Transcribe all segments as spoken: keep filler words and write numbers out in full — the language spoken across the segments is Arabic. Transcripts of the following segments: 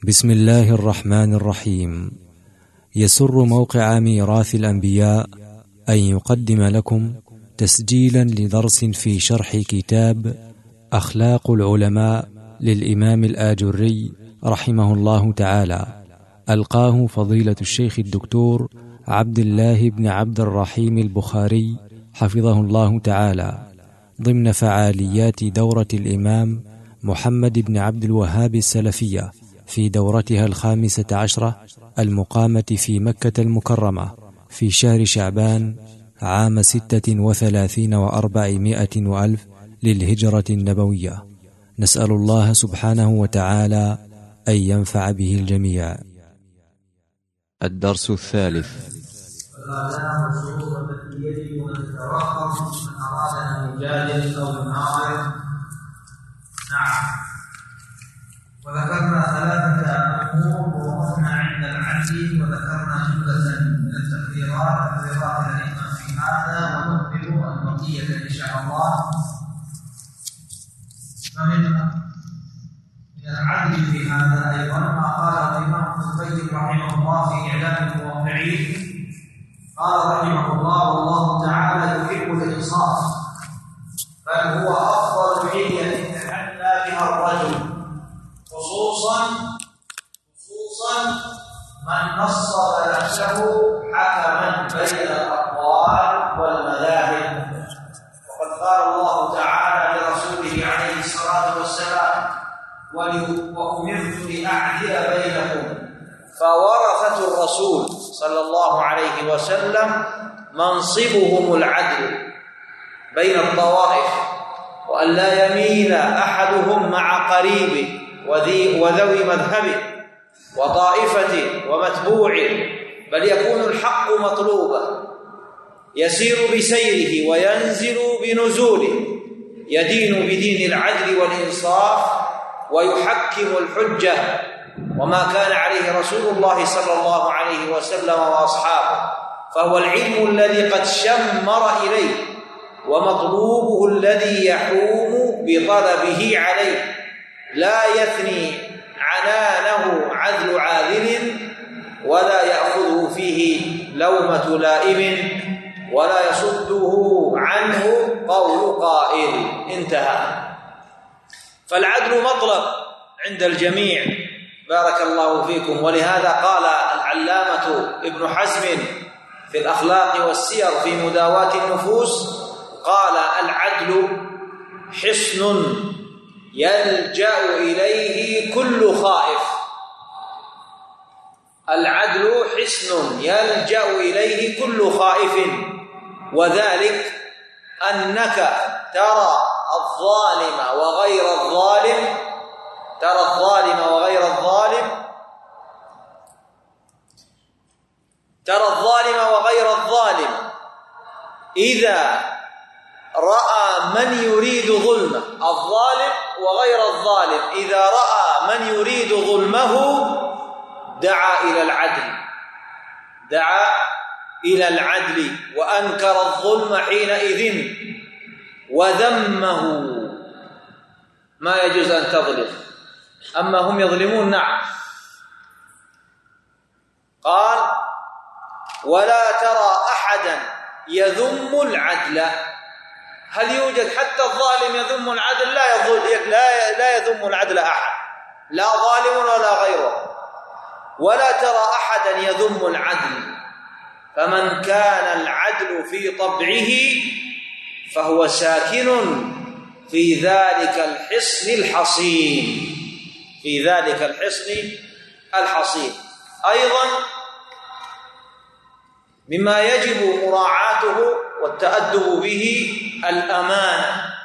بسم الله الرحمن الرحيم. يسر موقع ميراث الأنبياء أن يقدم لكم تسجيلا لدرس في شرح كتاب أخلاق العلماء للإمام الآجري رحمه الله تعالى، ألقاه فضيلة الشيخ الدكتور عبد الله بن عبد الرحيم البخاري حفظه الله تعالى، ضمن فعاليات دورة الإمام محمد بن عبد الوهاب السلفية في دورتها الخامسة عشرة المقامة في مكة المكرمة في شهر شعبان عام ستة وثلاثين وأربعمائة وألف للهجرة النبوية. نسأل الله سبحانه وتعالى أن ينفع به الجميع. الدرس الثالث. الآلام والشروط التي يجب أن تتوقف من أراد أن يجادل أو يناظر. نعم. وذكرنا ثلاثة أمور ووقفنا عند العدل، وذكرنا جملة من التقريرات تقريرات الأئمة في هذا، ونكمل البقية إن شاء الله. فمن من العدل في هذا أيضا ما قال الإمام ابن القيم رحمه الله في إعلام الموقعين، قال رحمه الله: والله تعالى يحب الإنصاف، بل هو أفضل حلية تحلى بها الرجل، خصوصا خصوصا من نصب نفسه حكما بين الأقوال والمذاهب. وقد قال الله تعالى لرسوله عليه الصلاة والسلام: وأمرت لأعدل بينكم. فورثة الرسول صلى الله عليه وسلم منصبهم العدل بين الطوائف، وأن لا يميل أحدهم مع قريبه وذوي مذهبه وطائفة ومتبوع، بل يكون الحق مطلوبا، يسير بسيره وينزل بنزوله، يدين بدين العدل والإنصاف ويحكم الحجة، وما كان عليه رسول الله صلى الله عليه وسلم وأصحابه، فهو العلم الذي قد شمر إليه، ومطلوبه الذي يحوم بطلبه عليه، لا يثني عنانه عذل عاذل، ولا يأخذه فيه لومة لائم، ولا يصده عنه قول قائل. انتهى. فالعدل مطلب عند الجميع، بارك الله فيكم. ولهذا قال العلامة ابن حزم في الأخلاق والسير في مداواة النفوس، قال: العدل حصن يلجأ إليه كل خائف. العدل حصن يلجأ إليه كل خائف، وذلك أنك ترى الظالم وغير الظالم ترى الظالم وغير الظالم ترى الظالم وغير الظالم إذا رأى من يريد ظلمه، الظالم وغير الظالم إذا رأى من يريد ظلمه دعا إلى العدل دعا إلى العدل وأنكر الظلم حينئذ وذمه. ما يجوز أن تظلم، أما هم يظلمون. نعم. قال: ولا ترى أحدا يذم العدل. هل يوجد حتى الظالم يذم العدل؟ لا يظلم لا لا يذم العدل أحد، لا ظالم ولا غيره. ولا ترى أحدا يذم العدل، فمن كان العدل في طبعه فهو ساكن في ذلك الحصن الحصين في ذلك الحصن الحصين. أيضا مما يجب مراعاته والتأدب به الأمانة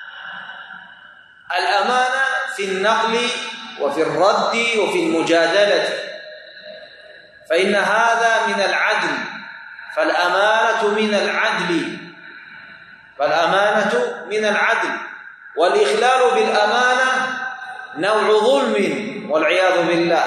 الأمانة في النقل وفي الرد وفي المجادلة، فإن هذا من العدل. فالأمانة من العدل فالأمانة من العدل والإخلال بالأمانة نوع ظلم والعياذ بالله.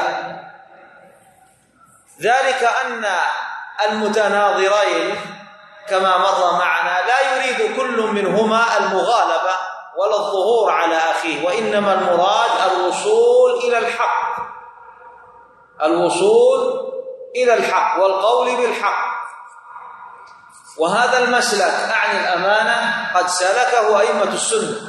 ذلك أن المتناظرين كما مر معنا لا يريد كل منهما المغالبة ولا الظهور على أخيه، وإنما المراد الوصول إلى الحق الوصول إلى الحق والقول بالحق. وهذا المسلك أعني الأمانة قد سلكه أئمة السنة.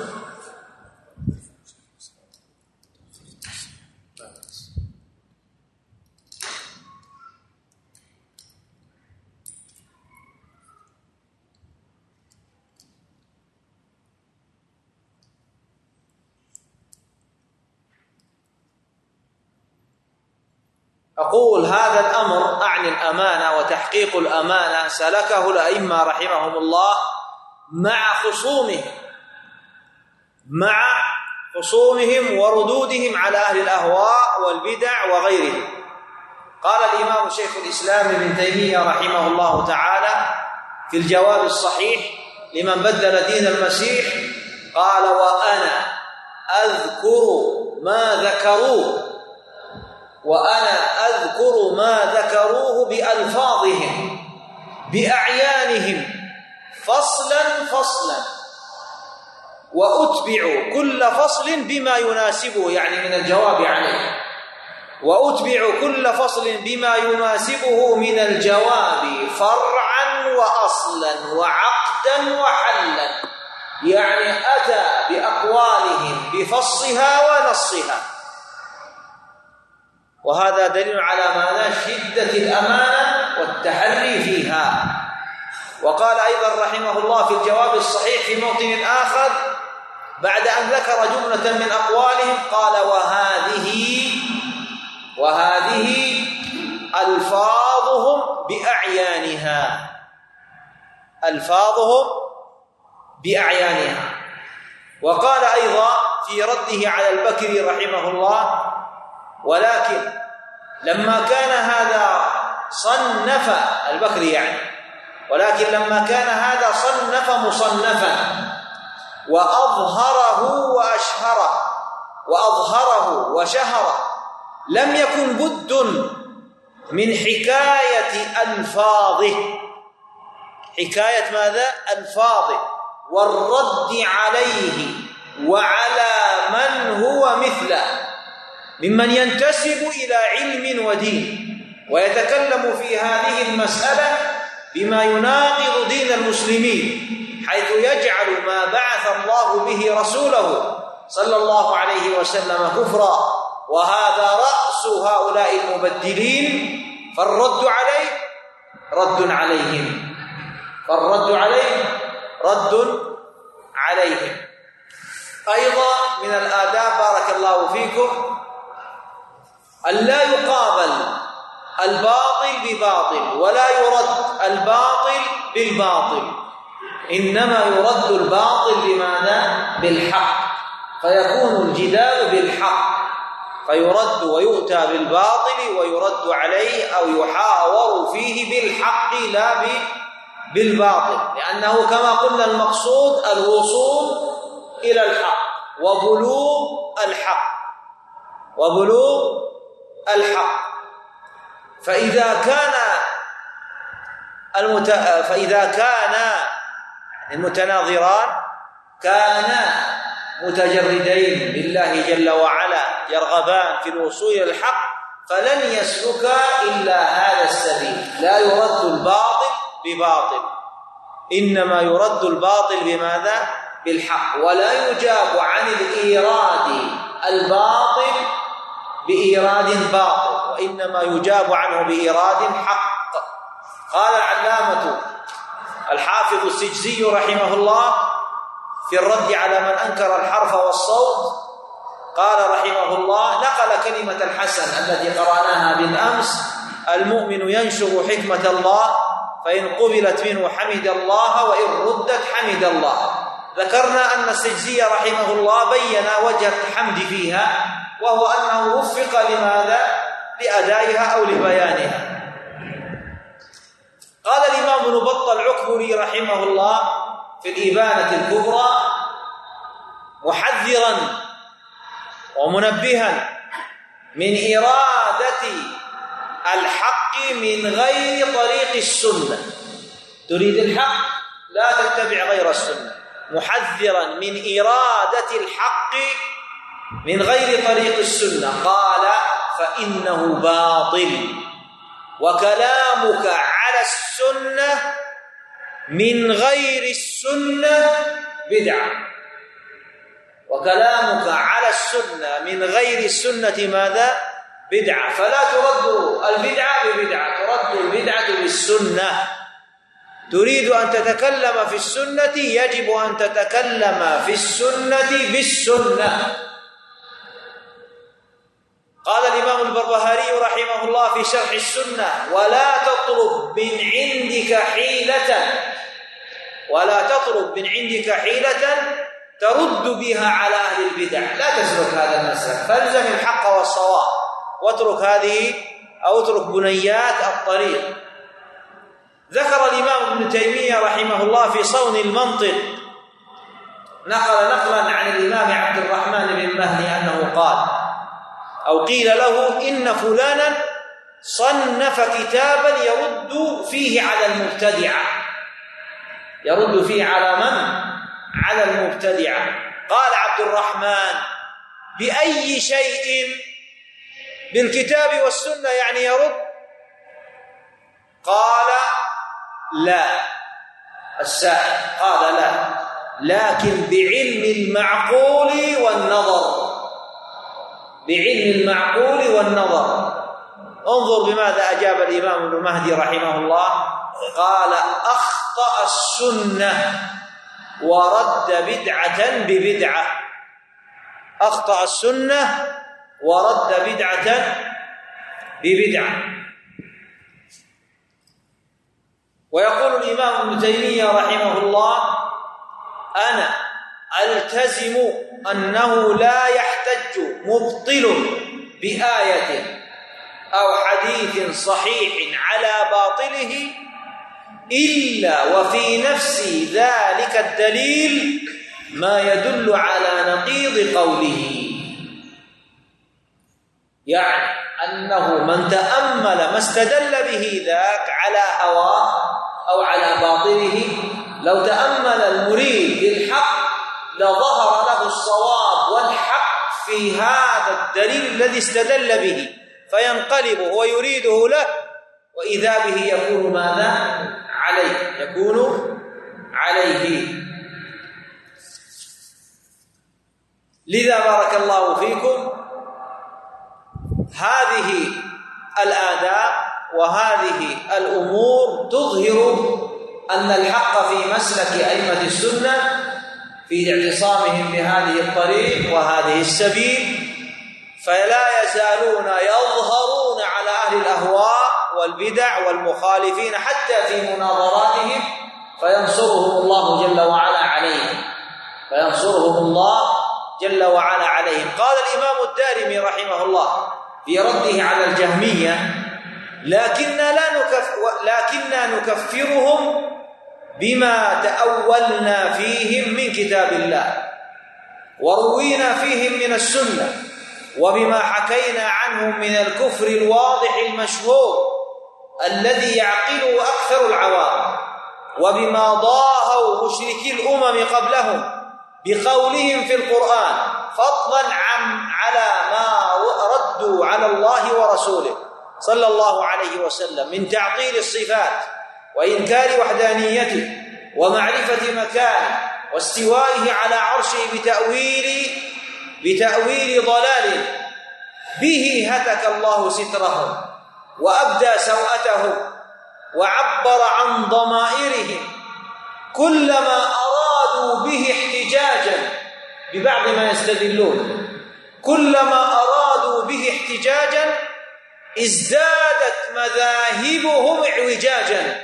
أقول هذا الأمر أعني الأمانة وتحقيق الأمانة سلكه الأئمة رحمهم الله مع خصومهم مع خصومهم وردودهم على أهل الأهواء والبدع وغيرهم. قال الإمام شيخ الإسلام ابن تيمية رحمه الله تعالى في الجواب الصحيح لمن بدل دين المسيح، قال: وأنا أذكر ما ذكروه وأنا أذكر ما ذكروه بألفاظهم بأعيانهم فصلا فصلا، وأتبع كل فصل بما يناسبه، يعني من الجواب عليه، وأتبع كل فصل بما يناسبه من الجواب فرعا وأصلا وعقدا وحلا، يعني أتى بأقوالهم بفصها ونصها. وهذا دليل على معنى شدة الأمانة والتحري فيها. وقال أيضا رحمه الله في الجواب الصحيح في موطن آخر بعد أن ذكر جملة من أقوالهم قال: وهذه وهذه ألفاظهم بأعيانها ألفاظهم بأعيانها. وقال أيضا في رده على البكري رحمه الله: ولكن لما كان هذا صنف البكري يعني ولكن لما كان هذا صنف مصنفا وأظهره وأشهره وأظهره وشهره لم يكن بد من حكاية ألفاظه حكاية ماذا؟ ألفاظه والرد عليه وعلى من هو مثله ممن ينتسب إلى علم ودين ويتكلم في هذه المسألة بما يناقض دين المسلمين، حيث يجعل ما بعث الله به رسوله صلى الله عليه وسلم كفرا، وهذا رأس هؤلاء المبدلين. فالرد عليه رد عليهم فالرد عليه رد عليهم. أيضا من الآداب بارك الله فيكم أن لا يقابل الباطل بباطل ولا يرد الباطل بالباطل، إنما يرد الباطل بماذا؟ بالحق، فيكون الجدال بالحق، فيرد ويؤتى بالباطل ويرد عليه أو يحاور فيه بالحق لا بالباطل، لأنه كما قلنا المقصود الوصول إلى الحق وبلوغ الحق وبلوغ الحق. فإذا كان المت... فإذا كان المتناظران كانا متجردين بالله جل وعلا يرغبان في الوصول إلى الحق فلن يسلكا إلا هذا السبيل، لا يرد الباطل بباطل، إنما يرد الباطل بماذا؟ بالحق، ولا يجاب عن الإيراد الباطل بإيراد باطل، وإنما يجاب عنه بإيراد حق. قال العلامة الحافظ السجزي رحمه الله في الرد على من أنكر الحرف والصوت، قال رحمه الله: نقل كلمة الحسن التي قرأناها بالأمس: المؤمن ينشر حكمة الله فإن قبلت منه حمد الله وإن ردت حمد الله. ذكرنا أن السجزي رحمه الله بين وجه الحمد فيها، وهو أنه وفق لماذا؟ لأدائها أو لبيانها. قال الإمام ابن بطة العكبري رحمه الله في الإبانة الكبرى محذرا ومنبها من إرادة الحق من غير طريق السنة. تريد الحق لا تتبع غير السنة، محذرا من إرادة الحق من غير طريق السنة. قال: فإنه باطل، وكلامك على السنة من غير السنة بدعة، وكلامك على السنة من غير السنة ماذا؟ بدعة. فلا ترد البدعة ببدعة، ترد البدعة بالسنة. تريد أن تتكلم في السنة يجب أن تتكلم في السنة بالسنة. قال الإمام البربهاري رحمه الله في شرح السنة: ولا تطلب من عندك حيلة ولا تطلب من عندك حيلة ترد بها على أهل البدع، لا تسلك هذا المسلك، فالزم الحق والصواب واترك هذه أو اترك بنيات الطريق. ذكر الإمام ابن تيمية رحمه الله في صون المنطق، نقل نقلا عن الإمام عبد الرحمن بن مهدي أنه قال أو قيل له: إن فلانا صنف كتابا يرد فيه على المبتدعة، يرد فيه على من؟ على المبتدعة. قال عبد الرحمن: بأي شيء؟ بالكتاب والسنة يعني يرد؟ قال: لا. السائل قال: لا، لكن بعلم المعقول والنظر، بعلم المعقول والنظر. انظر بماذا أجاب الإمام ابن مهدي رحمه الله، قال: أخطأ السنة ورد بدعة ببدعة، أخطأ السنة ورد بدعة ببدعة. ويقول الإمام ابن تيمية رحمه الله: أنا ألتزم أنه لا يحتج مبطل بآية أو حديث صحيح على باطله إلا وفي نفس ذلك الدليل ما يدل على نقيض قوله. يعني أنه من تأمل ما استدل به ذاك على هواه أو على باطله، لو تأمل المريد للحق لظهر له الصواب والحق في هذا الدليل الذي استدل به، فينقلب ويريده له، وإذا به يكون ماذا؟ عليه، يكون عليه. لذا بارك الله فيكم، هذه الآداب وهذه الأمور تظهر أن الحق في مسلك أئمة السنة في اعتصامهم بهذه الطريق وهذه السبيل، فلا يزالون يظهرون على أهل الأهواء والبدع والمخالفين حتى في مناظراتهم، فينصرهم الله جل وعلا عليهم، فينصرهم الله جل وعلا عليهم. قال الإمام الدارمي رحمه الله في رده على الجهمية: لكننا لا نكف لكننا نكفرهم بما تأولنا فيهم من كتاب الله وروينا فيهم من السنة، وبما حكينا عنهم من الكفر الواضح المشهور الذي يعقله أكثر العوام، وبما ضاهوا مشركي الأمم قبلهم بقولهم في القرآن، فضلا عن على ما ردوا على الله ورسوله صلى الله عليه وسلم من تعطيل الصفات وإنكار وحدانيته ومعرفة مكانه واستوائه على عرشه بتأويل بتأويل ضلال به هتك الله سترهم وأبدى سوءتهم وعبر عن ضمائرهم، كلما أرادوا به احتجاجا ببعض ما يستدلون، كلما أرادوا به احتجاجا ازدادت مذاهبهم اعوجاجا،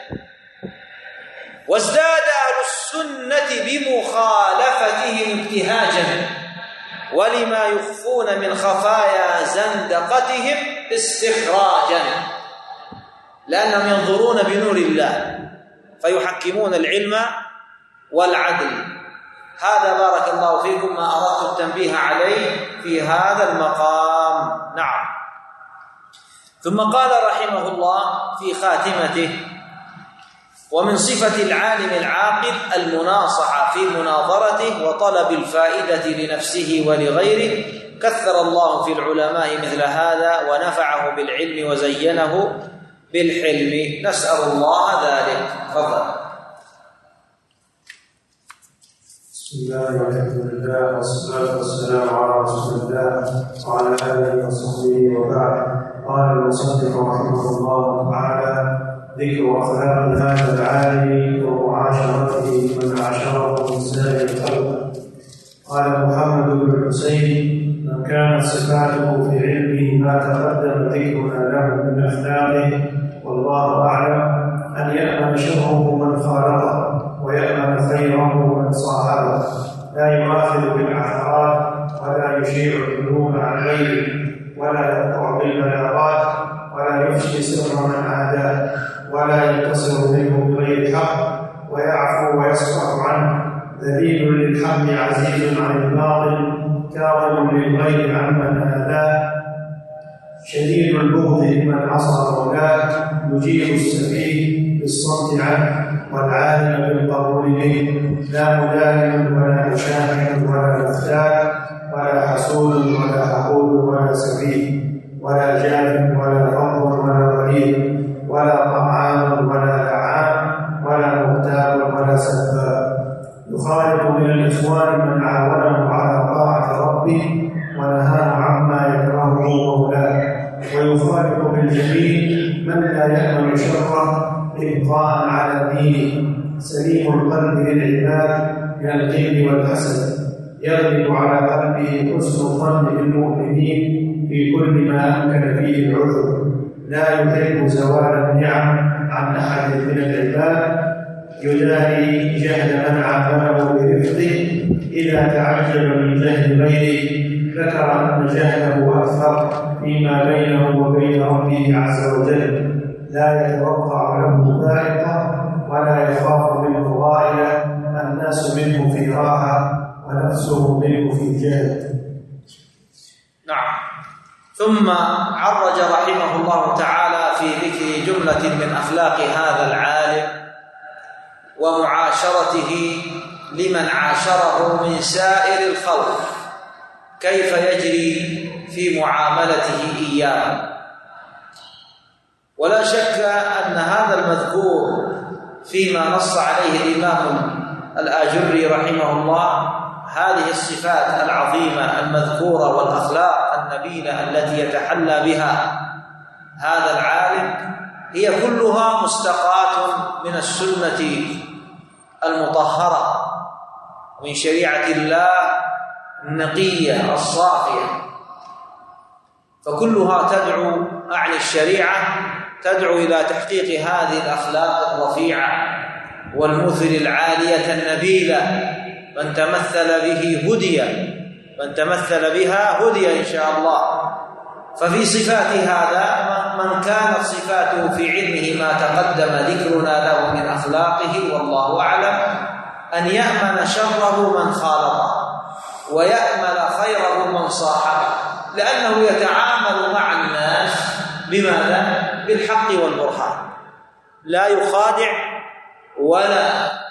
وازداد أهل السنة بمخالفتهم ابتهاجا، ولما يخفون من خفايا زندقتهم استخراجا، لأنهم ينظرون بنور الله فيحكمون العلم والعدل. هذا بارك الله فيكم ما أردت التنبيه عليه في هذا المقام. نعم. ثم قال رحمه الله في خاتمته: ومن صفة العالم العاقل المناصحة في مناظرته وطلب الفائدة لنفسه ولغيره، كثر الله في العلماء مثل هذا ونفعه بالعلم وزينه بالحلم، نسأل الله ذلك. تفضل. بسم الله والحمد لله والصلاة والسلام على رسول الله وعلى آله وصحبه وبعد. قال المصنف رحمه الله تعالى: ذكر أخلاق هذا العالم ومعاشرته من عاشره من سائر الخلق. قال محمد بن الحسين: من كانت صفاته في علمه ما تقدم ذكرنا له من أخلاقه والله أعلم أن يأمن شره من خالطه ويأمن خيره من صاحبه، لا يؤاخذ بالعثرات ولا يشيع الذنوب عن غيره ولا يقطع بالبلاغات ولا يفشي سر من عاداه ولا ينتصر منه بغير حق ويعفو ويصفح عنه، ذليل للحق عزيز عن الباطل كاظم للغير عمن آذاه، شديد البغض لمن عصى مولاه، يجيب السفيه بالصمت عنه والعالم بالقبول منه، لا مداهن ولا مشاهد ولا مختال ولا حسود ولا حقود ولا سفيه ولا جاهل ولا فضل ولا ضريب ولا طمعان ولا لعان ولا مغتاب ولا سباب، يخالف من الإخوان من عاونه على طاعة ربه ونهاه عما يكرهه مولاه، ويخالف بالجميل من لا يأمن شره إبقاء على دينه، سليم القلب للعباد من الغل والحسد، يغلب على قلبه حسن الظن بالمؤمنين في كل ما أمكن فيه العذر، لا يحب زوال النعم عن أحد من العباد، يداري جهل من عامله برفقه، إذا تعجب من جهل غيره ذكر أن جهله أكثر فيما بينه وبين ربه عز وجل، لا يتوقع له فائقة ولا يخاف منه غائلة، الناس منه في راحة ونفسه منه في جهل. نعم. ثم عرج رحمه الله تعالى في ذكر جملة من أخلاق هذا العالم ومعاشرته لمن عاشره من سائر الخلق، كيف يجري في معاملته إياه. ولا شك أن هذا المذكور فيما نص عليه الإمام الآجري رحمه الله، هذه الصفات العظيمة المذكورة والأخلاق النبيلة التي يتحلى بها هذا العالم هي كلها مستقاة من السنة المطهرة من شريعة الله النقية الصافية، فكلها تدعو أعني الشريعة تدعو إلى تحقيق هذه الأخلاق الرفيعة والمثل العالية النبيلة. من تمثل به هدي، من تمثل بها هدي إن شاء الله. ففي صفات هذا من كانت صفاته في علمه ما تقدم ذكرنا له من أخلاقه والله أعلم، أن يأمن شره من خالطه ويأمل خيره من صاحبه، لأنه يتعامل مع الناس بماذا؟ بالحق والبرهان، لا يخادع ولا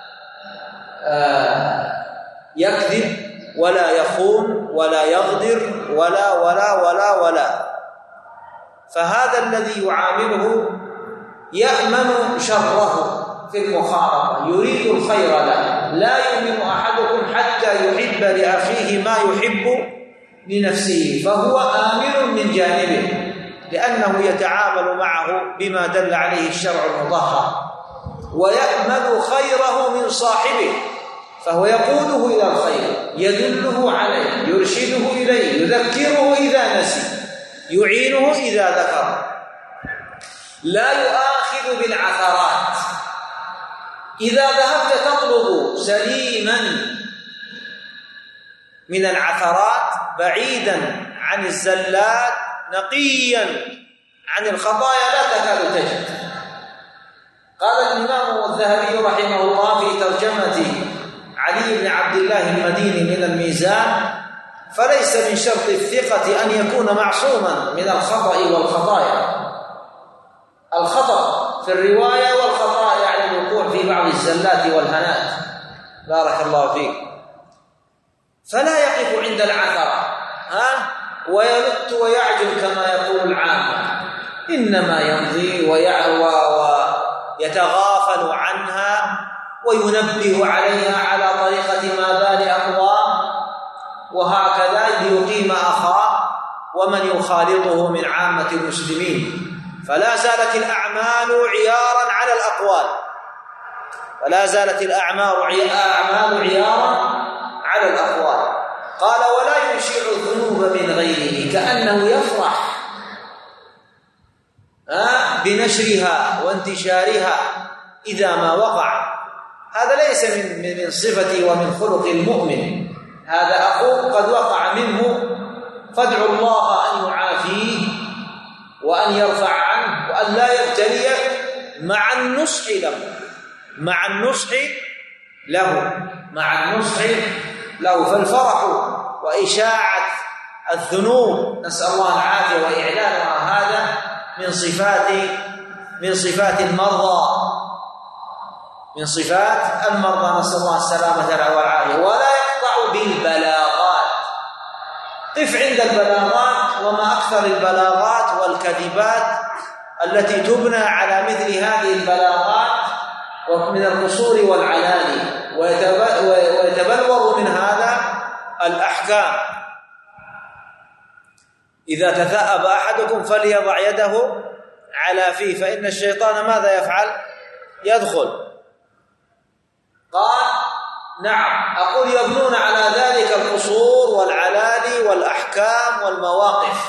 آه يكذب ولا يخون ولا يغدر ولا ولا ولا ولا فهذا الذي يعامله يأمن شره في المخالطة، يريد الخير له. لا يؤمن أحدكم حتى يحب لأخيه ما يحب لنفسه، فهو آمن من جانبه لأنه يتعامل معه بما دل عليه الشرع المطهر، ويأمل خيره من صاحبه، فهو يقوده إلى الخير، يدله عليه، يرشده إليه، يذكره إذا نسي، يعينه إذا ذكر، لا يؤاخذ بالعثرات. إذا ذهبت تطلب سليما من العثرات بعيدا عن الزلات نقيا عن الخطايا لا تكاد تجد. قال الإمام الذهبي رحمه الله في ترجمة علي بن عبد الله المديني من الميزان: فليس من شرط الثقة أن يكون معصوما من الخطأ والخطايا. الخطأ في الرواية والخطأ يعني الوقوع في بعض الزلات والهنات، بارك الله فيك. فلا يقف عند العثرة، ها ويلت ويعجل كما يقول العامة، إنما يمضي ويتغافل عنها وينبه عليها على طريقة ما بال أقوام، وهكذا ليقيم أخاه ومن يخالطه من عامة المسلمين. فلا زالت الأعمال عيارا على الأقوال، فلا زالت الأعمال عيارا على الأقوال. قال ولا يشيع الذنوب من غيره، كأنه يفرح بنشرها وانتشارها إذا ما وقع. هذا ليس من من صفة ومن خلق المؤمن. هذا أخوه قد وقع منه، فادعوا الله أن يعافيه وأن يرفع عنه وأن لا يبتليه، مع النصح له مع النصح له مع النصح له فالفرح وإشاعة الذنوب نسأل الله العافية وإعلانها هذا من صفات من صفات المرضى من صفات المرضى نسأل الله السلامة والعافية. ولا يقطع بالبلاغات. قف عند البلاغات، وما أكثر البلاغات والكذبات التي تبنى على مثل هذه البلاغات ومن القصور والعلاني، ويتبلور من هذا الأحكام. إذا تثأب أحدكم فليضع يده على فيه فإن الشيطان ماذا يفعل؟ يدخل. قال نعم، أقول يبنون على ذلك القصور والعلاني والأحكام والمواقف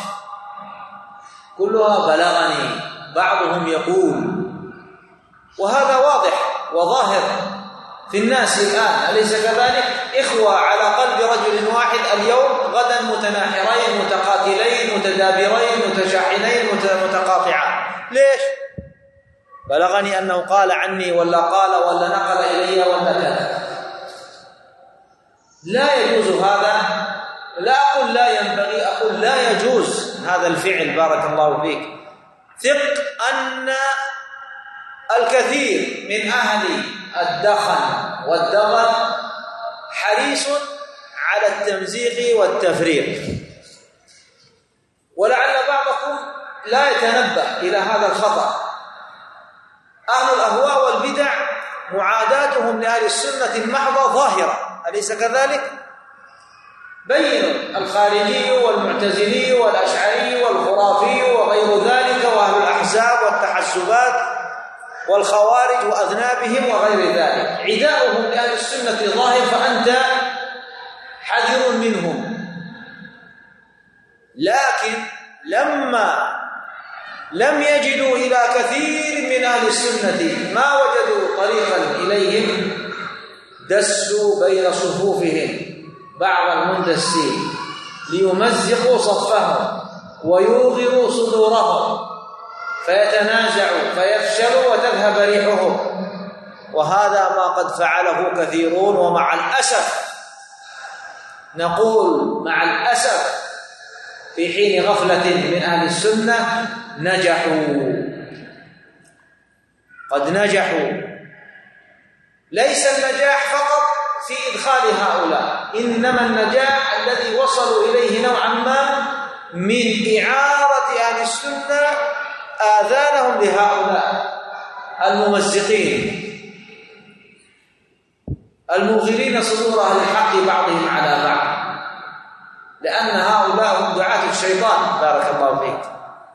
كلها بلغني، بعضهم يقول، وهذا واضح وظاهر في الناس الآن، أليس كذلك؟ إخوة على قلب رجل واحد اليوم، غدا متناحرين متقاتلين متدابرين متشاحنين متقاطعين. ليش؟ بلغني أنه قال عني ولا قال ولا نقل إلي ولا كذا. لا يجوز هذا. لا أقول لا ينبغي، أقول لا يجوز هذا الفعل. بارك الله فيك. ثق أن الكثير من أهل الدخن والدغل حريص على التمزيق والتفريق، ولعل بعضكم لا يتنبه إلى هذا الخطأ. أهل الأهواء والبدع معاداتهم لأهل السنة المحضة ظاهرة، أليس كذلك؟ بين الخارجي والمعتزلي والأشعري والخرافي وغير ذلك وأهل الأحزاب والتحزبات والخوارج وأذنابهم وغير ذلك، عداؤهم لأهل السنة ظاهر، فأنت حذر منهم. لكن لما لم يجدوا إلى كثير من أهل السنة ما وجدوا طريقا إليهم، دسوا بين صفوفهم بعض المندسين ليمزقوا صفهم ويوغروا صدورهم فيتنازعوا فيفشلوا وتذهب ريحهم. وهذا ما قد فعله كثيرون، ومع الأسف نقول مع الأسف في حين غفلة من أهل السنة نجحوا، قد نجحوا. ليس النجاح فقط في إدخال هؤلاء، إنما النجاح الذي وصلوا إليه نوعا ما من إعارة أهل السنة آذانهم لهؤلاء الممزقين المغيرين صدور أهل الحق بعضهم على بعض، لأن هؤلاء هم دعاة الشيطان. بارك الله فيك.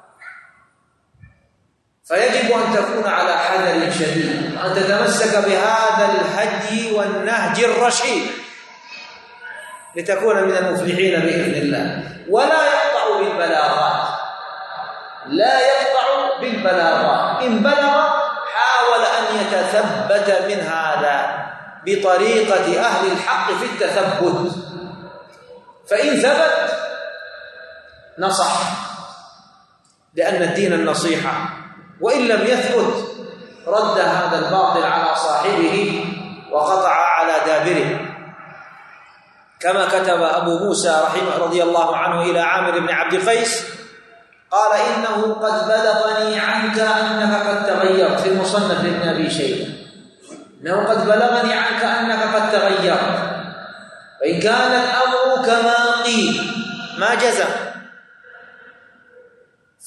فيجب أن تكون على حذر شديد، وأن تتمسك بهذا الهدي والنهج الرشيد لتكون من المفلحين بإذن الله. ولا يقطع بالبلاغات، لا يقطع بالبلاغات. إن بلغ حاول أن يتثبت من هذا بطريقة أهل الحق في التثبت، فإن ثبت نصح، لأن الدين النصيحة، وإن لم يثبت رد هذا الباطل على صاحبه وقطع على دابره. كما كتب أبو موسى رحمه رضي الله عنه إلى عامر بن عبد قيس قال إنه قد بلغني عنك أنك قد تغيرت، في المصنف ابن أبي شيبة، إنه قد بلغني عنك أنك قد تغيرت، وإن كان الأمر كما قيل، ما جزم،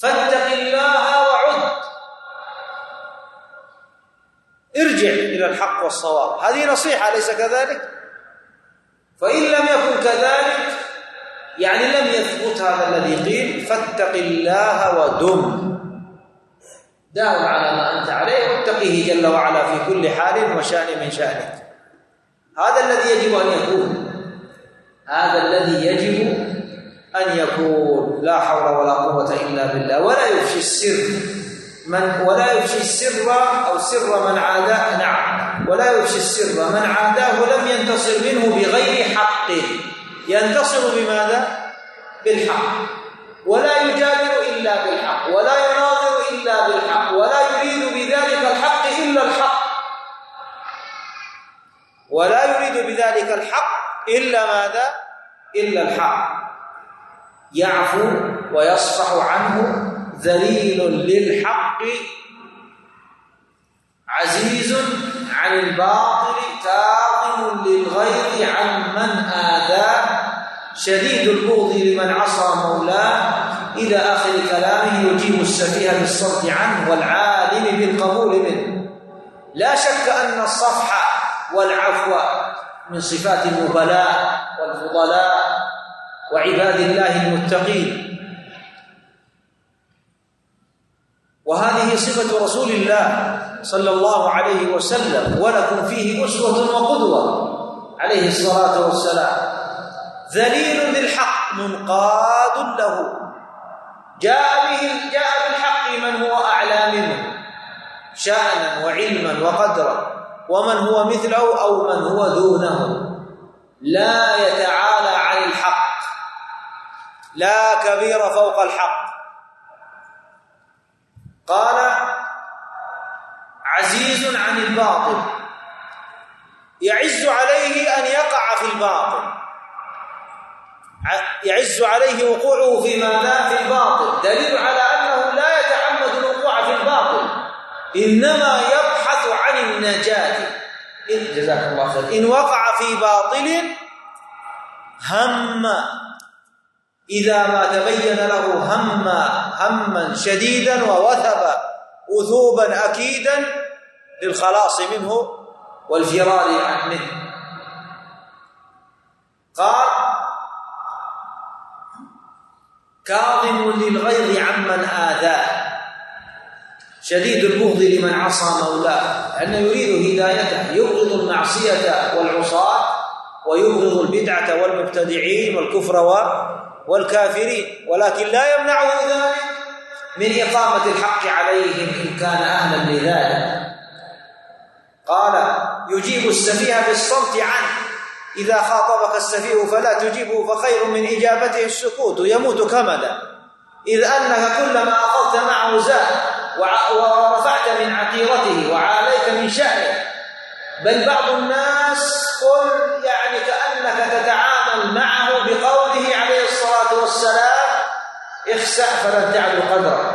فاتق الله وعد، ارجع إلى الحق والصواب. هذه نصيحة أليس كذلك؟ فإن لم يكن كذلك يعني لم يثبت هذا الذي قيل فاتق الله ودم، داوم على ما أنت عليه واتقيه جل وعلا في كل حال وشأن من شأنك. هذا الذي يجب أن يكون، هذا الذي يجب أن يكون. لا حول ولا قوة إلا بالله. ولا يفشي السر من ولا يفشي السر أو سر من عاداه، نعم، ولا يفشي السر من عاداه لم ينتصر منه بغير حقه. ينتصر بماذا؟ بالحق، ولا يجادل إلا بالحق، ولا يناظر إلا بالحق، ولا يريد بذلك الحق إلا الحق، ولا يريد بذلك الحق إلا ماذا؟ إلا الحق. يعفو ويصفح عنه، ذليل للحق، عزيز عن الباطل، كاظم للغيظ عمن آذاه، شديد البغض لمن عصى مولاه، إلى آخر كلامه. يجيب السفيه بالصمت عنه والعالم بالقبول منه. لا شك أن الصفح والعفو من صفات النبلاء والفضلاء وعباد الله المتقين، وهذه صفة رسول الله صلى الله عليه وسلم، ولكم فيه أسوة وقدوة عليه الصلاة والسلام. ذليل للحق منقاد له، جاء به جاء بالحق من هو أعلى منه شأنا وعلما وقدرا، ومن هو مثله أو من هو دونه. لا يتعالى عن الحق، لا كبير فوق الحق. قال عزيز عن الباطل، يعز عليه أن يقع في الباطل، يعز عليه وقوعه في ماذا؟ في الباطل، دليل على أنه لا يتعمد الوقوع في الباطل، إنما يبحث عن النجاة. جزاك الله خير. إن وقع في باطل هم، إذا ما تبين له هم هما شديدا ووثب وثوبا أكيدا للخلاص منه والفرار منه. قال كاظم للغيظ عمن آذاه، شديد البغض لمن عصى مولاه، لأنه يريد هدايته، يبغض المعصية والعصاة، ويبغض البدعة والمبتدعين والكفر والكافرين، ولكن لا يمنعه ذلك من إقامة الحق عليهم إن كان أهلا لذلك. قال يجيب السفيه بالصمت عنه، إذا خاطبك السفيه فلا تجيبه، فخير من إجابته السكوت، يموت كمدا، إذ أنك كلما أخذت معه زاد ورفعت من عقيرته وعاليت من شأنه. بل بعض الناس قل يعني كأنك تتعامل معه بقوله عليه الصلاة والسلام اخسأ فلن تعلو قدرك.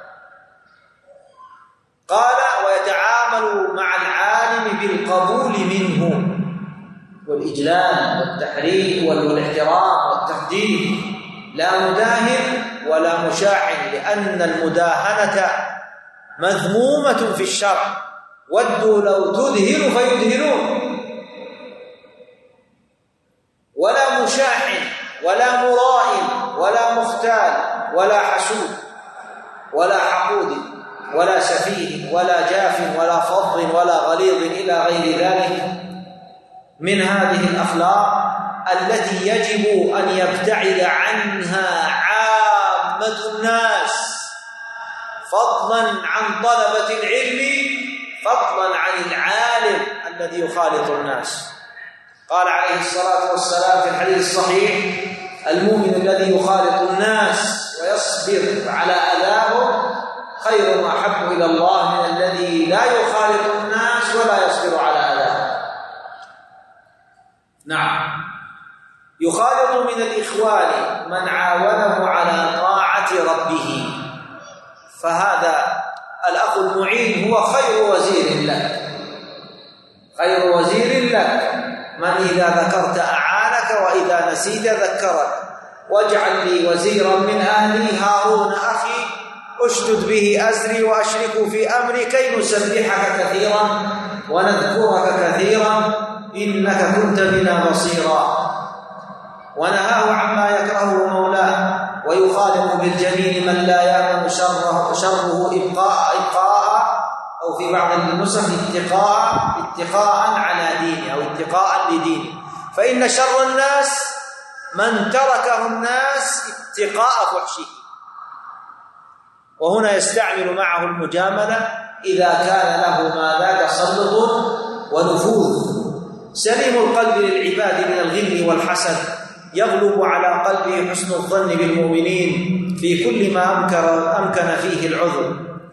قال ويتعامل مع العالم بالقبول منه والإجلال والتحريم والاحترام والتقدير، لا مداهن ولا مشاحن، لأن المداهنة مذمومة في الشرع، ودوا لو تدهن فيدهنون. ولا مشاحن ولا مرائم ولا مختال ولا حسود ولا حقود ولا سفيه ولا جاف ولا فظ ولا غليظ إلى غير ذلك من هذه الأخلاق التي يجب أن يبتعد عنها عامة الناس، فضلا عن طلبة العلم، فضلا عن العالم الذي يخالط الناس. قال عليه الصلاة والسلام في الحديث الصحيح المؤمن الذي يخالط الناس ويصبر على أذاهم خير وأحب إلى الله من الذي لا يخالط الناس ولا يصبر على أذاهم. نعم، يخالط من الإخوان من عاونه على طاعة ربه، فهذا الأخ المعين هو خير وزير لك، خير وزير لك، من إذا ذكرت أعانك وإذا نسيت ذكرك. واجعل لي وزيرا من أهلي هارون أخي اشدد به أزري وأشركه في أمري كي نسبحك كثيرا ونذكرك كثيرا إنك كنت بنا بصيرا. ونهاه عما يكرهه مولاه ويخالف بالجميل من لا يأمن شره, شره إبقاء, إبقاء أو في بعض النسخ اتقاء اتقاء على دينه أو اتقاء لدينه. فإن شر الناس من تركه الناس اتقاء فحشه، وهنا يستعمل معه المجاملة إذا كان له ماذا تسلط ونفوذ. سليم القلب للعباد من الغل والحسد يغلب على قلبه حسن الظن بالمؤمنين في كل ما أمكن فيه العذر.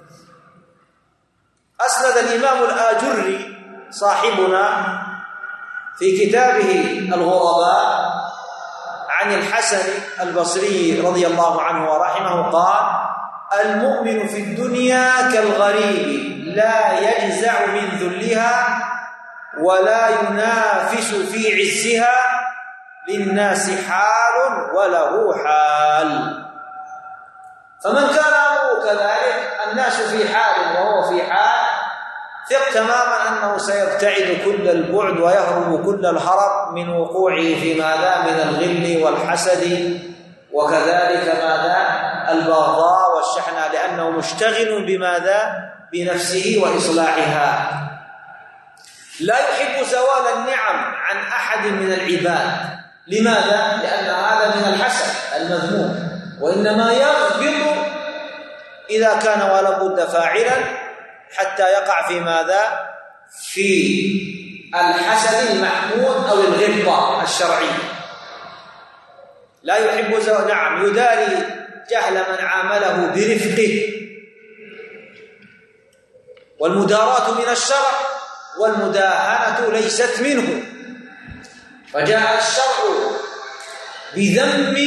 أسند الإمام الآجري صاحبنا في كتابه الغرباء عن الحسن البصري رضي الله عنه ورحمه قال: المؤمن في الدنيا كالغريب لا يجزع من ذلها ولا ينافس في عزها، للناس حال وله حال. فمن كان أمره كذلك الناس في حال وهو في حال، ثق تماما أنه سيبتعد كل البعد ويهرب كل الهرب من وقوعه في ماذا من الغل والحسد وكذلك ماذا البغضاء والشحنة، لأنه مشتغل بماذا بنفسه وإصلاحها. لا يحب زوال النعم عن أحد من العباد. لماذا؟ لأن هذا من الحسد المذموم، وإنما يغبط إذا كان ولا بد فاعلا حتى يقع في ماذا في الحسد المحمود أو الغبطة الشرعية. لا يحب زوال، نعم يداري جهل من عامله برفقه، والمداراة من الشرع والمداهنة ليست منه، فجاء الشرع بذم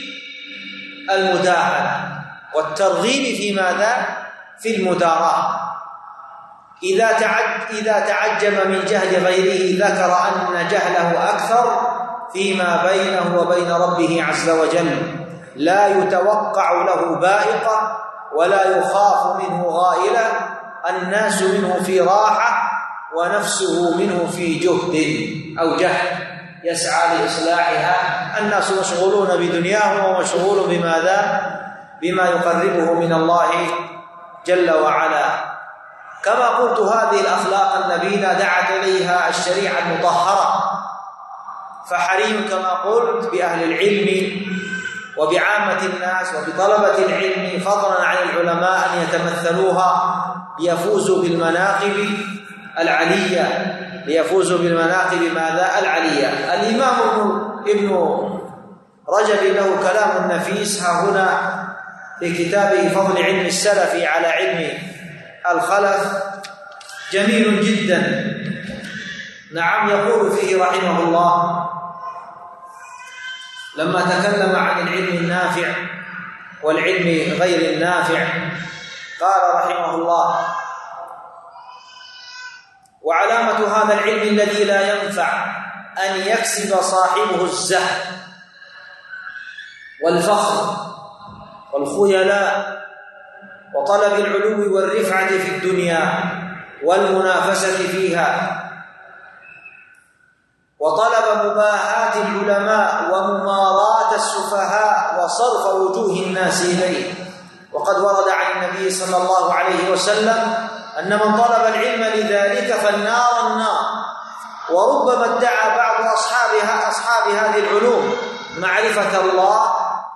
المداهنة والترغيب في ماذا في المداراة. إذا تعج إذا تعجب من جهل غيره ذكر أن جهله أكثر فيما بينه وبين ربه عز وجل، لا يتوقع له بائقة ولا يخاف منه غائلة، الناس منه في راحة ونفسه منه في جهد أو جهد يسعى لإصلاحها. الناس مشغولون بدنياهم ومشغول بماذا بما يقربه من الله جل وعلا. كما قلت هذه الأخلاق النبيلة دعت إليها الشريعة المطهرة، فحري كما قلت بأهل العلم وبعامة الناس وبطلبة العلم فضلا عن العلماء أن يتمثلوها ليفوزوا بالمناقب العلية ليفوزوا بالمناقب ماذا العلية. الإمام ابن رجب له كلام نفيس ها هنا في كتابه فضل علم السلف على علم الخلف جميل جدا. نعم يقول فيه رحمه الله لما تكلم عن العلم النافع والعلم غير النافع قال رحمه الله: وعلامة هذا العلم الذي لا ينفع أن يكسب صاحبه الزهد والفخر والخيلاء وطلب العلو والرفعة في الدنيا والمنافسة فيها، وطلب مباهاة العلماء ومماراة السفهاء وصرف وجوه الناس إليه. وقد ورد عن النبي صلى الله عليه وسلم أن من طلب العلم لذلك فالنار النار. وربما ادعى بعض أصحابها أصحاب هذه العلوم معرفة الله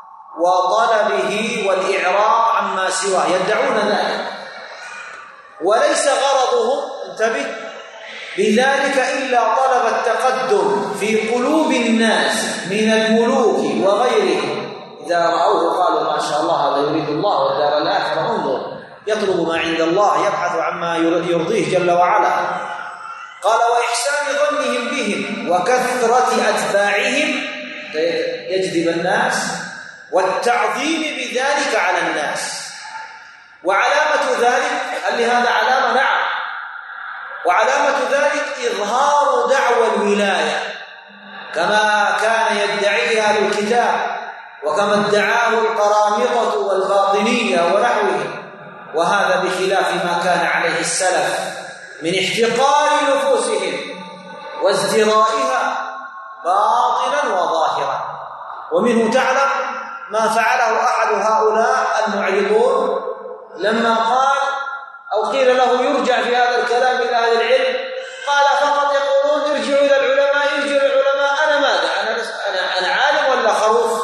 وطلبه والإعراض عما سواه، يدعون ذلك، وليس غرضهم انتبه بذلك إلا طلب التقدم في قلوب الناس من الملوك وغيرهم. إذا رأوه قالوا ما شاء الله هذا يريد الله والدار الآخرة، انظر يطلب ما عند الله، يبحث عما يرضيه جل وعلا. قال: وإحسان ظنهم بهم وكثرة أتباعهم يجذب الناس والتعظيم بذلك على الناس. وعلامة ذلك، هل لهذا علامة؟ نعم. وعلامة ذلك إظهار دعوى الولاية كما كان يدعيها أهل الكتاب وكما ادعاه القرامطة والباطنية ونحوهم، وهذا بخلاف ما كان عليه السلف من احتقار نفوسهم وازدرائها باطنا وظاهرا. ومنه تعلم ما فعله أحد هؤلاء المعرضون لما قال أو قيل له يرجع في هذا الكلام إلى أهل العلم، قال فقط يقولون ارجعوا إلى العلماء ارجعوا إلى العلماء. أنا ماذا؟ أنا أنا أنا عالم ولا خروف؟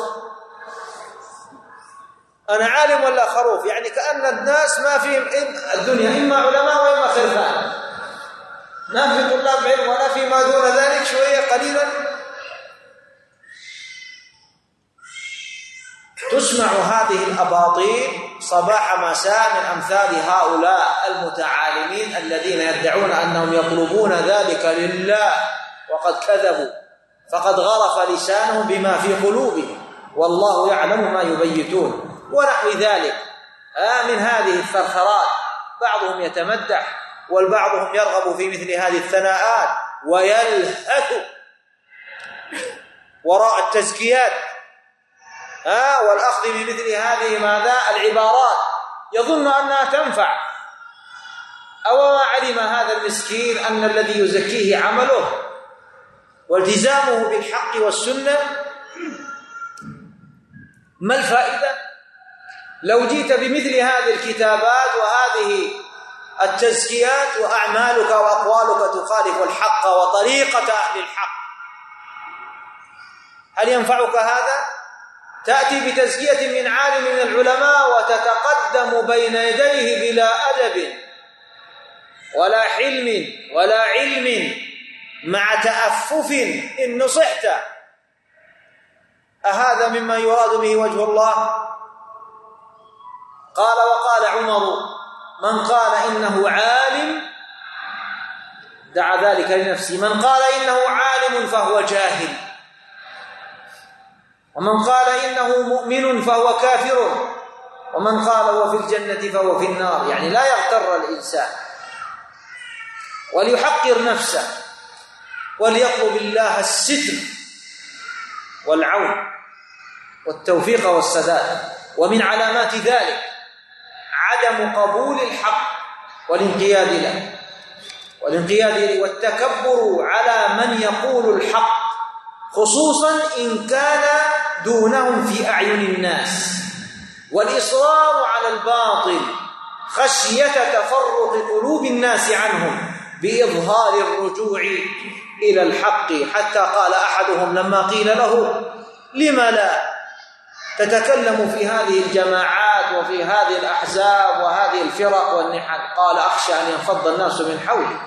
أنا عالم ولا خروف؟ يعني كأن الناس ما فيهم الدنيا إما علماء وإما خرفان، ما في طلاب علم ولا في ما دون ذلك شوية قليلا. تسمع هذه الأباطيل صباح مساء من أمثال هؤلاء المتعالمين الذين يدعون أنهم يطلبون ذلك لله، وقد كذبوا، فقد غرف لسانهم بما في قلوبهم، والله يعلم ما يبيتون ونحو ذلك. آه من هذه الثرثرات بعضهم يتمدح والبعضهم يرغب في مثل هذه الثناءات ويلهث وراء التزكيات آه والأخذ بمثل هذه ماذا العبارات، يظن أنها تنفع. أو ما علم هذا المسكين أن الذي يزكيه عمله والتزامه بالحق والسنة؟ ما الفائدة لو جئت بمثل هذه الكتابات وهذه التزكيات وأعمالك وأقوالك تخالف الحق وطريقة أهل الحق؟ هل ينفعك هذا؟ تأتي بتزكية من عالم من العلماء وتتقدم بين يديه بلا أدب ولا حلم ولا علم مع تأفف إن نصحت، أهذا مما يراد به وجه الله؟ قال وقال عمر من قال إنه عالم دعا ذلك لنفسه، من قال إنه عالم فهو جاهل، ومن قال إنه مؤمن فهو كافر، ومن قال هو في الجنة فهو في النار. يعني لا يغتر الإنسان وليحقر نفسه وليطلب الله الستر والعون والتوفيق والسداد. ومن علامات ذلك عدم قبول الحق والانقياد له والانقياد له والتكبر على من يقول الحق، خصوصا إن كان دونهم في أعين الناس، والإصرار على الباطل خشية تفرق قلوب الناس عنهم بإظهار الرجوع إلى الحق. حتى قال أحدهم لما قيل له لما لا تتكلم في هذه الجماعات وفي هذه الأحزاب وهذه الفرق والنحل، قال أخشى أن ينفض الناس من حولي.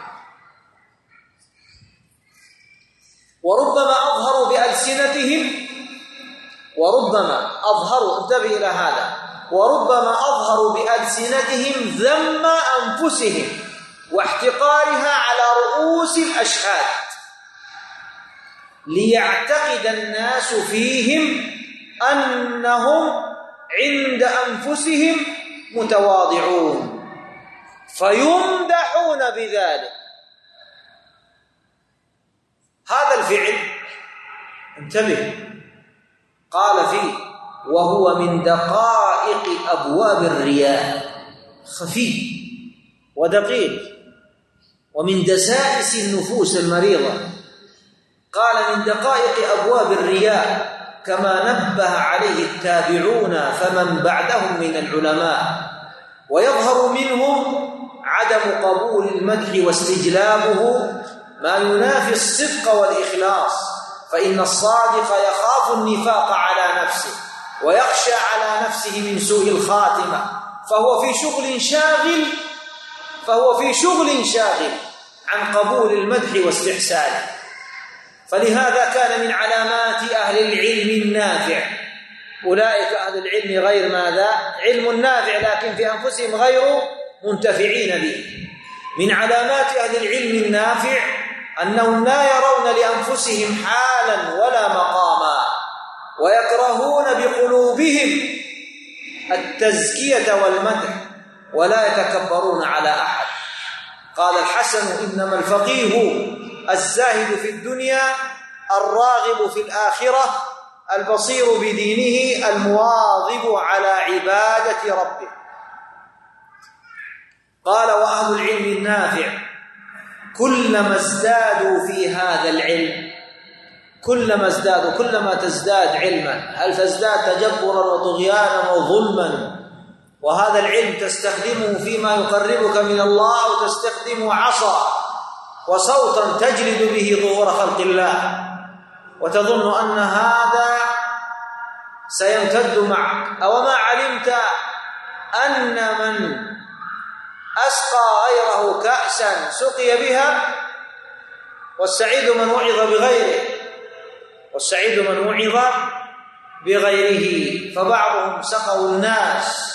وربما أظهروا بألسنتهم وربما أظهروا انتبه إلى هذا وربما أظهروا بألسنتهم ذم أنفسهم واحتقارها على رؤوس الأشهاد ليعتقد الناس فيهم أنهم عند أنفسهم متواضعون فيمدحون بذلك. هذا الفعل انتبه قال فيه وهو من دقائق أبواب الرياء، خفي ودقيق ومن دسائس النفوس المريضة. قال من دقائق أبواب الرياء كما نبه عليه التابعون فمن بعدهم من العلماء، ويظهر منهم عدم قبول المدح واستجلابه ما ينافي الصدق والإخلاص، فإن الصادق يخاف النفاق على نفسه ويخشى على نفسه من سوء الخاتمة، فهو في شغل شاغل فهو في شغل شاغل عن قبول المدح واستحسانه. فلهذا كان من علامات أهل العلم النافع، أولئك أهل العلم غير ماذا؟ علم نافع لكن في أنفسهم غير منتفعين به. من علامات أهل العلم النافع أنهم لا يرون لأنفسهم حالا ولا مقاما، ويكرهون بقلوبهم التزكية والمدح ولا يتكبرون على أحد. قال الحسن إنما الفقيه الزاهد في الدنيا الراغب في الآخرة البصير بدينه المواظب على عبادة ربه. قال: وأهل العلم النافع كلما ازدادوا في هذا العلم، كلما ازدادوا، كلما تزداد علما، هل تزداد تجبرا وطغيانا وظلما، وهذا العلم تستخدمه فيما يقربك من الله، أو تستخدمه عصا وصوتا تجلد به ظهور خلق الله، وتظن أن هذا سيمتد معك. أو ما علمت أن من أسقى غيره كأسا سقي بها، والسعيد من وعظ بغيره، والسعيد من وعظ بغيره. فبعضهم سقوا الناس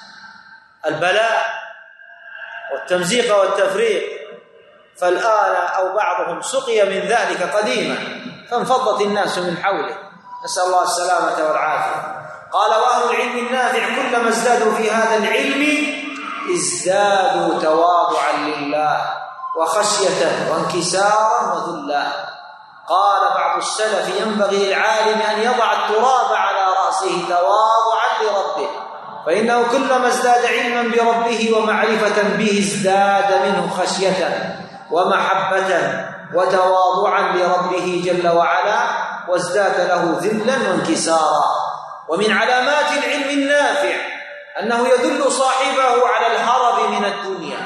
البلاء والتمزيق والتفريق، فالآن أو بعضهم سقي من ذلك قديما فانفضت الناس من حوله، نسأل الله السلامة والعافية. قال: وأهل العلم النافع كلما ازدادوا في هذا العلم ازدادوا تواضعا لله وخشية وانكسارا وذلا. قال بعض السلف: ينبغي للعالم أن يضع التراب على رأسه تواضعا لربه، فإنه كلما ازداد علما بربه ومعرفة به ازداد منه خشية ومحبة وتواضعا لربه جل وعلا، وازداد له ذلا وانكسارا. ومن علامات العلم النافع أنه يدل صاحبه على الهرب من الدنيا،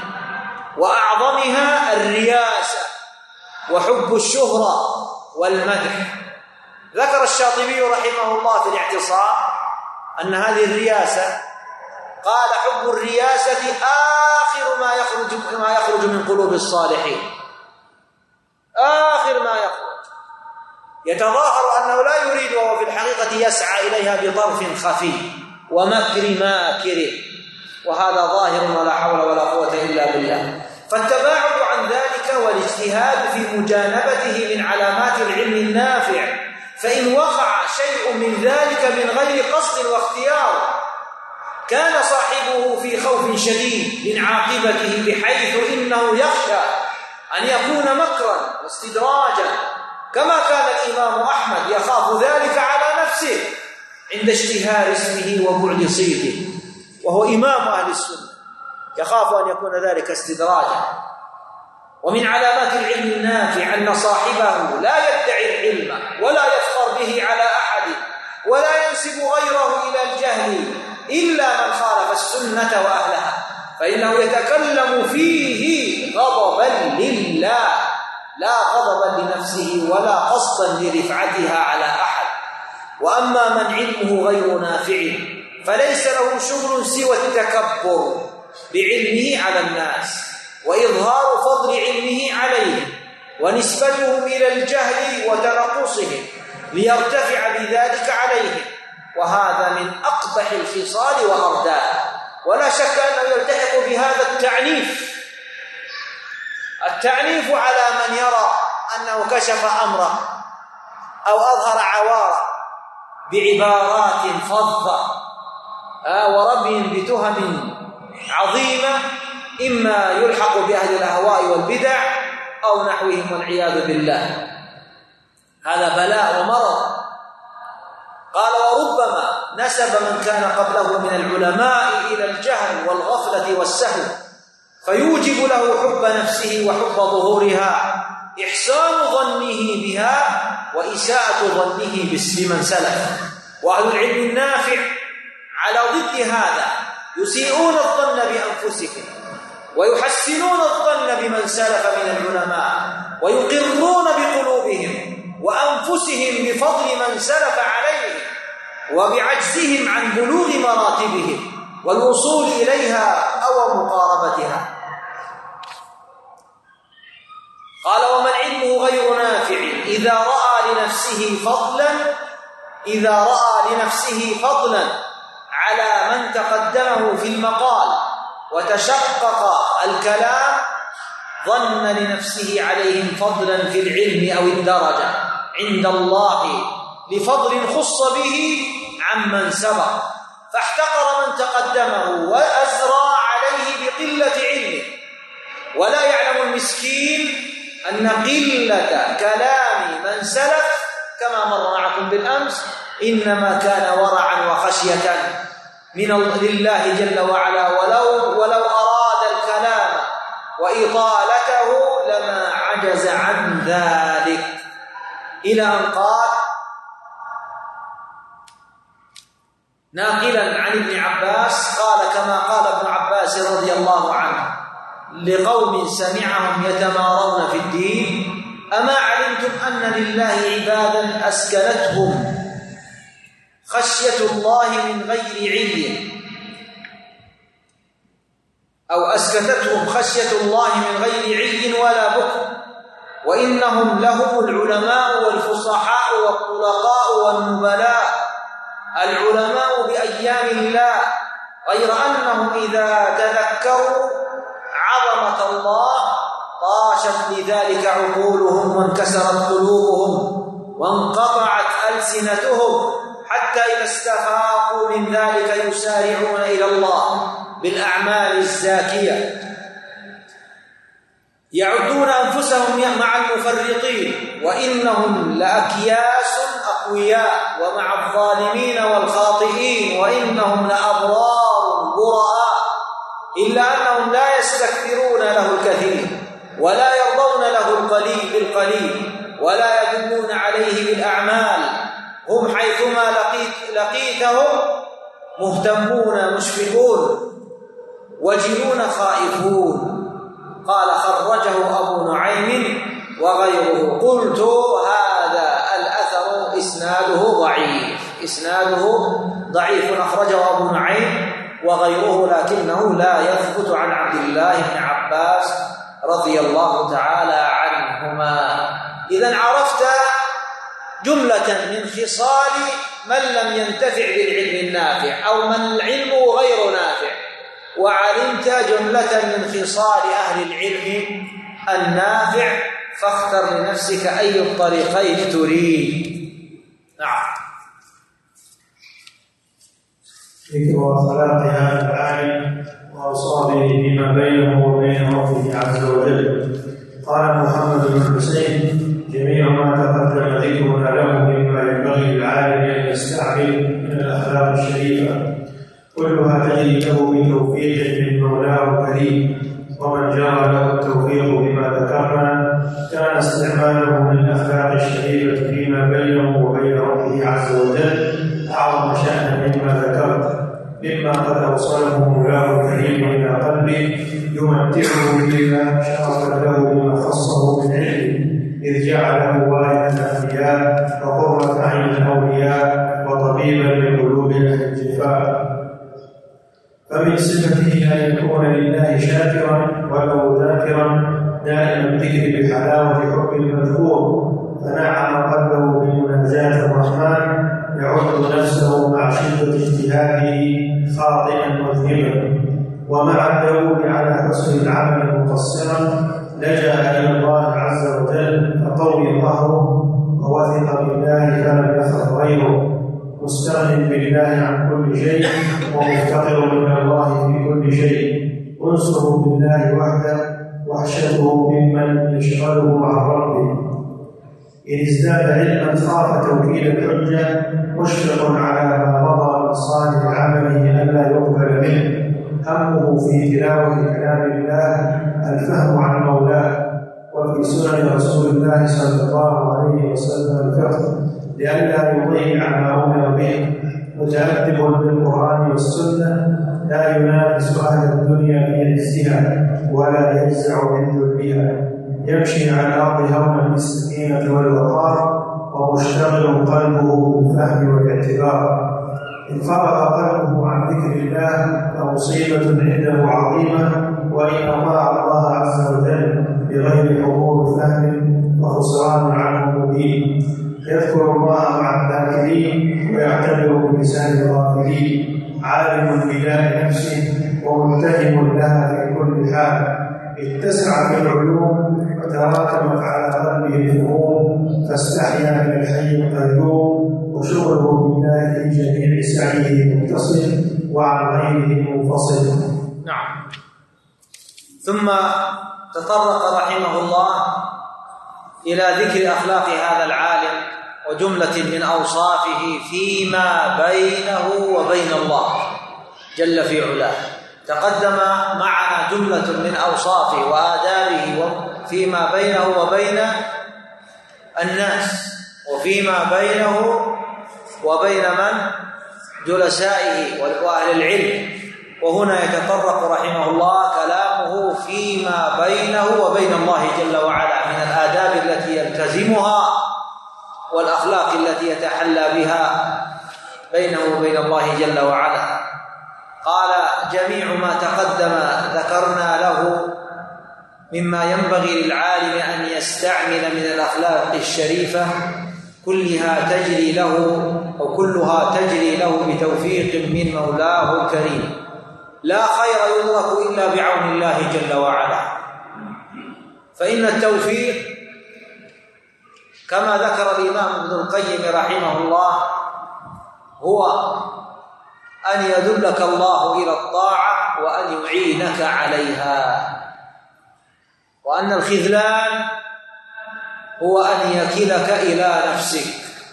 وأعظمها الرياسة وحب الشهرة والمدح. ذكر الشاطبي رحمه الله في الاعتصام أن هذه الرياسة، قال: حب الرياسة آخر ما يخرج ما يخرج من قلوب الصالحين، آخر ما يخرج، يتظاهر أنه لا يريد، وهو في الحقيقة يسعى إليها بطرف خفي ومكر ماكر، وهذا ظاهر ولا حول ولا قوة إلا بالله. فالتباعد عن ذلك والاجتهاد في مجانبته من علامات العلم النافع، فإن وقع شيء من ذلك من غير قصد واختيار كان صاحبه في خوف شديد من عاقبته، بحيث إنه يخشى أن يكون مكرا واستدراجا، كما كان الإمام أحمد يخاف ذلك على نفسه عند اشتهار اسمه وبعد صيته، وهو إمام أهل السنة، يخاف أن يكون ذلك استدراجا. ومن علامات العلم النافع أن صاحبه لا يدعي العلم ولا يفخر به على أحد، ولا ينسب غيره إلى الجهل إلا من خالف السنة وأهلها، فإنه يتكلم فيه غضبا لله لا غضبا لنفسه ولا قصدا لرفعتها على أحد. وأما من علمه غير نافع فليس له شغل سوى التكبر بعلمه على الناس، وإظهار فضل علمه عليه، ونسبتهم إلى الجهل وتنقصهم ليرتفع بذلك عليهم، وهذا من أقبح الخصال وأرداها. ولا شك أنه يلتحق بهذا التعنيف التعنيف على من يرى أنه كشف أمره أو أظهر عواره بعبارات فظة ورمي بتهم عظيمة، إما يلحق بأهل الأهواء والبدع أو نحوهم والعياذ بالله. هذا بلاء ومرض. قال: وربما نسب من كان قبله من العلماء إلى الجهل والغفلة والسهو، فيوجب له حب نفسه وحب ظهورها، إحسان ظنه بها وإساءة ظنه بمن سلف. وأهل العلم النافع على ضد هذا يسيئون الظن بأنفسهم، ويحسنون الظن بمن سلف من العلماء، ويقرون بقلوبهم وأنفسهم بفضل من سلف عليهم وبعجزهم عن بلوغ مراتبهم والوصول إليها أو مقاربتها. قال: ومن علمه غير نافع إذا رأى لنفسه فضلا إذا رأى لنفسه فضلا على من تقدمه في المقال وتشقق الكلام، ظن لنفسه عليهم فضلا في العلم أو الدرجة عند الله لفضل خص به عمن سبق، فاحتقر من تقدمه وأزرى عليه بقلة علمه. ولا يعلم المسكين أن قلة كلام من سلف كما مر معكم بالأمس إنما كان ورعا وخشية من لله جل وعلا، ولو ولو أراد الكلام وإطالته لما عجز عن ذلك، إلى أن قال ناقلا عن ابن عباس قال كما قال ابن عباس رضي الله عنه لقوم سمعهم يتمارون في الدين: أما علمتم أن لله عبادا أسكنتهم خشية الله من غير عي، أو أسكتتهم خشية الله من غير عي ولا بكر، وإنهم لهم العلماء والفصحاء والطلقاء والنبلاء، العلماء بأيام الله، غير أنهم إذا تذكروا عظمة الله طاشت لذلك عقولهم وانكسرت قلوبهم وانقطعت ألسنتهم، حتى إذا استفاقوا من ذلك يسارعون إلى الله بالأعمال الزاكية، يعدون أنفسهم مع المفرطين، وإنهم لأكياس أقوياء ومع الظالمين والخاطئين، وإنهم لأبرار براء، إلا أنهم لا يستكثرون له الكثير ولا يرضون له القليل بالقليل ولا يدلون عليه بالأعمال، هم حيثما لقيت لقيتهم مهتمون مشفقون وجلون خائفون. قال خرجه أبو نعيم وغيره. قلت هذا الأثر إسناده ضعيف، إسناده ضعيف أخرجه أبو نعيم وغيره، لكنه لا يثبت عن عبد الله بن عباس رضي الله تعالى عنهما. إذن عرفت جملة من خصال من لم ينتفع بالعلم النافع أو من العلم غير نافع، وعلمت جملة من خصال أهل العلم النافع، فاختر لنفسك أي الطريقين تريد. نعم. ذكر صلاة هذا العالم وأوصافه فيما بينه وبين ربه عز وجل. قال محمد بن حسين: جميع ما تقدم ذكرنا له مما ينبغي للعالم أن يستعمل من الأخلاق الشريفة كلها تجري له بتوفيق من مولاه الكريم، ومن جرى له التوفيق بما ذكرنا كان استعماله من الأخلاق الشريفة فيما بينه وبين ربه عز وجل أعظم شأنا مما ذكرت، مما قد أوصله مولاه الكريم إلى قلبه يمتعه بما شرف له بما خصه من علمه، إذ جعله وارث الأنبياء وقرة عين الأولياء وطبيبا لقلوب أهل الجفاء. فمن صفته أن يكون لله شاكرا وله ذاكرا دائما الذكر بحلاوة حب المذكور، فنعم قلبه بمناجاة الرحمن يعد نفسه مع شدة اجتهاده خاطئا مذنبا، ومع الدؤوب على حسن العمل مقصرا لجأ إلى الله عز وجل فقوي ظهره ووثق بالله فلم يخف غيره، مستغن بالله عن كل شيء ومفتقر من الله في كل شيء، أنسه بالله وحده وحشته ممن يشغله عن ربه. إن ازداد علما خاف توكيل الحجة، مشفق على ما مضى من صالح عمله ألا يقبل منه، همه في تلاوة كلام الله الفهم عن مولاه، وفي سنن رسول الله صلى الله عليه وسلم الفقه لئلا يضيع ما أمر به، متأدب بالقرآن والسنة لا ينافس أهل الدنيا في عزها ولا يجزع من ذلها، يمشي على الأرض هونا بالسكينة والوقار، ومشتغل قلبه بالفهم والاعتبار. إن فرغ قلبه عن ذكر الله فمصيبة عنده عظيمة، وإن أطاع الله عز وجل بغير حضور فهم فخسران عنه مبين. يذكر الله مع الذاكرين ويعتبر بلسان الغافلين، عالم بلا نفسه ومتهم لها في كل حال، اتسع في العلوم وتراكمت على قلبه الفهوم، فاستحيا من الحي القيوم، وشغله بالله في جميع سعيه متصل وعن غيره منفصل. نعم. ثم تطرق رحمه الله إلى ذكر أخلاق هذا العالم وجملة من أوصافه فيما بينه وبين الله جل في علاه. تقدم معنا جملة من أوصافه وآدابه فيما بينه وبين الناس وفيما بينه وبين من؟ جلسائه وأهل العلم. وهنا يتطرق رحمه الله كلامه فيما بينه وبين الله جل وعلا من الآداب التي يلتزمها والأخلاق التي يتحلى بها بينه وبين الله جل وعلا. قال: جميع ما تقدم ذكرنا له مما ينبغي للعالم أن يستعمل من الأخلاق الشريفة كلها تجري له أو كلها تجري له بتوفيق من مولاه الكريم. لا خير يدرك إلا بعون الله جل وعلا، فإن التوفيق كما ذكر الإمام ابن القيم رحمه الله هو أن يدلك الله إلى الطاعة وأن يعينك عليها، وأن الخذلان هو أن يكلك إلى نفسك.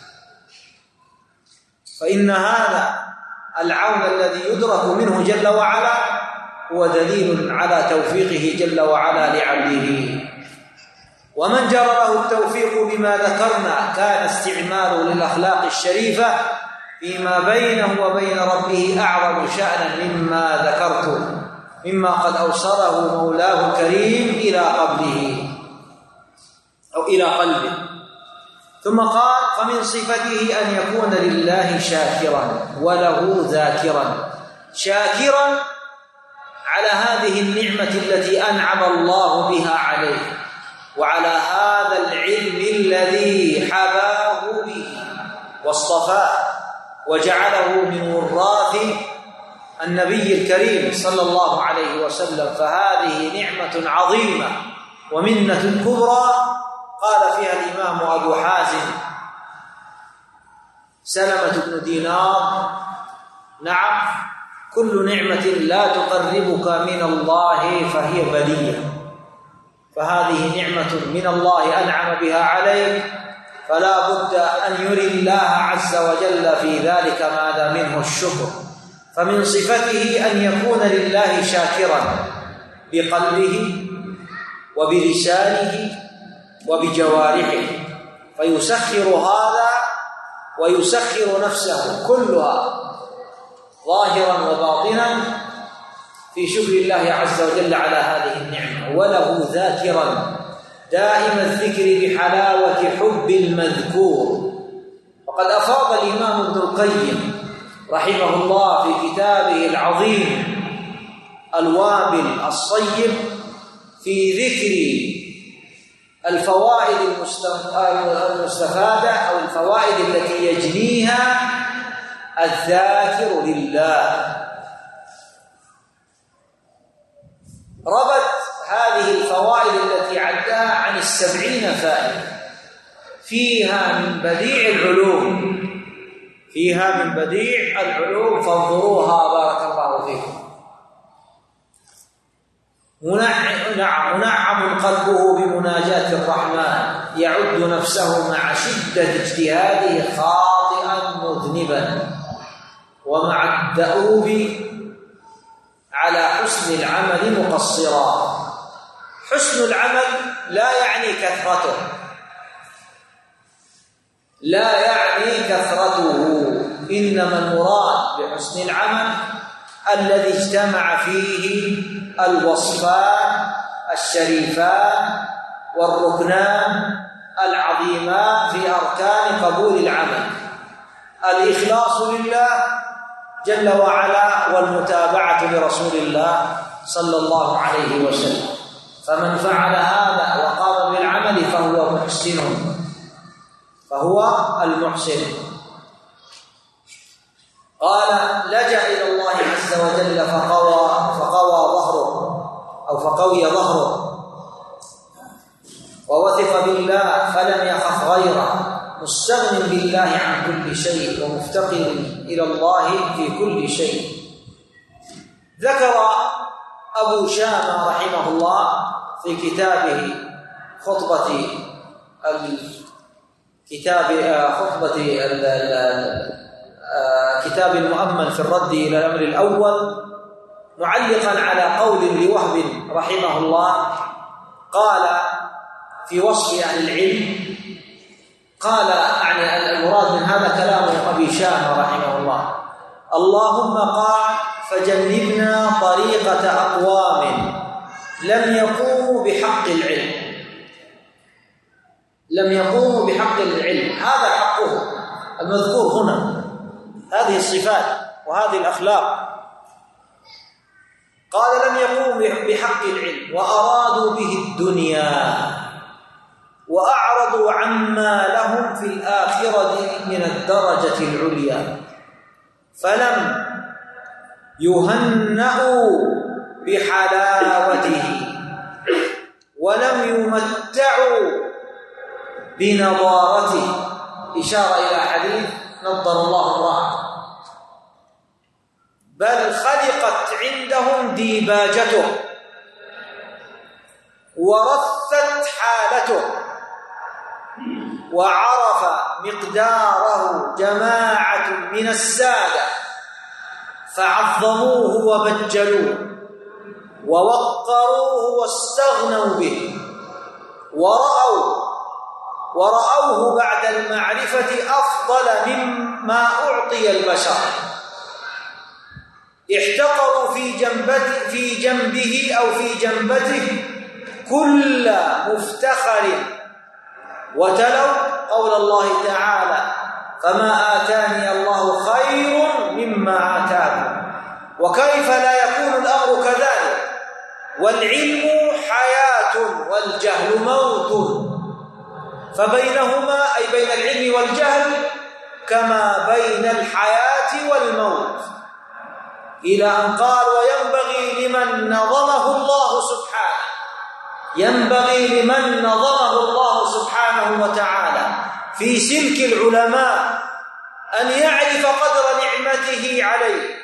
فإن هذا العون الذي يدرك منه جل وعلا هو دليل على توفيقه جل وعلا لعبده. ومن جرى له التوفيق بما ذكرنا كان استعماله للأخلاق الشريفة فيما بينه وبين ربه أعظم شأنا مما ذكرته، مما قد أوصله مولاه الكريم إلى قبله أو إلى قلبه. ثم قال: فمن صفته أن يكون لله شاكرا وله ذاكرا، شاكرا على هذه النعمة التي أنعم الله بها عليه، وعلى هذا العلم الذي حباه به واصطفاه وجعله من وراث النبي الكريم صلى الله عليه وسلم. فهذه نعمة عظيمة ومنة كبرى. قال فيها الإمام أبو حازم سلمة بن دينار: نعم، كل نعمة لا تقربك من الله فهي بلية. فهذه نعمة من الله أنعم بها عليك، فلا بد أن يري الله عز وجل في ذلك ماذا منه الشكر. فمن صفته أن يكون لله شاكرا بقلبه وبلسانه وبجوارحه، فيسخر هذا ويسخر نفسه كلها ظاهرا وباطنا في شكر الله عز وجل على هذه النعمة. وله ذاكرا دائم الذكر بحلاوة حب المذكور. وقد أفاض الإمام ابن القيم رحمه الله في كتابه العظيم الوابل الصيب في ذكر الفوائد المستفادة أو الفوائد التي يجنيها الذاكر لله. ربط هذه الفوائد التي عدها عن السبعين فائدة، فيها من بديع العلوم فيها من بديع العلوم فانظروها بارك الله فيكم. منعم منعم قلبه بمناجاة الرحمن، يعد نفسه مع شدة اجتهاده خاطئا مذنبا، ومع الدؤوب على حسن العمل مقصرا. حسن العمل لا يعني كثرته، لا يعني كثرته، إنما المراد بحسن العمل الذي اجتمع فيه الوصفان الشريفان والركنان العظيمان في أركان قبول العمل: الإخلاص لله جل وعلا والمتابعة لرسول الله صلى الله عليه وسلم. فمن فعل هذا وقام بالعمل فهو محسن، فهو المحسن. قال: لجأ إلى الله عز وجل فقوى فقوى ظهره أو فقوي ظهره، ووثق بالله فلم يخف غيره، مستغن بالله عن كل شيء ومفتقر إلى الله في كل شيء. ذكر أبو شامة رحمه الله في كتابه خطبة كتاب خطبة كتاب المؤمل في الرد إلى الأمر الأول، معلقا على قول لوهب رحمه الله قال في وصف أهل العلم، قال يعني المراد من هذا كلام أبي شامة رحمه الله: اللهم قال فجنبنا طريقة أقوام لم يقوموا بحق العلم لم يقوموا بحق العلم هذا حقه المذكور هنا، هذه الصفات وهذه الأخلاق. قال لم يقوموا بحق العلم وأرادوا به الدنيا وأعرضوا عما لهم في الآخرة من الدرجة العليا، فلم يهنئوا بحلاوته ولم يمتعوا بنضارته، إشارة إلى حديث نضر الله امرأة، بل خلقت عندهم ديباجته ورثت حالته، وعرف مقداره جماعة من السادة فعظموه وبجلوه ووقروه واستغنوا به، ورأوا ورأوه بعد المعرفة أفضل مما أعطي البشر، احتقروا في جنبته في جنبه أو في جنبته كل مفتخر، وتلوا قول الله تعالى: فما آتاني الله خير مما آتاكم. وكيف لا يكون الأمر كذلك؟ والعلم حياة والجهل موت، فبينهما أي بين العلم والجهل كما بين الحياة والموت، إلى أن قال: وينبغي لمن نظمه الله سبحانه ينبغي لمن نظمه الله سبحانه وتعالى في سلك العلماء أن يعرف قدر نعمته عليه،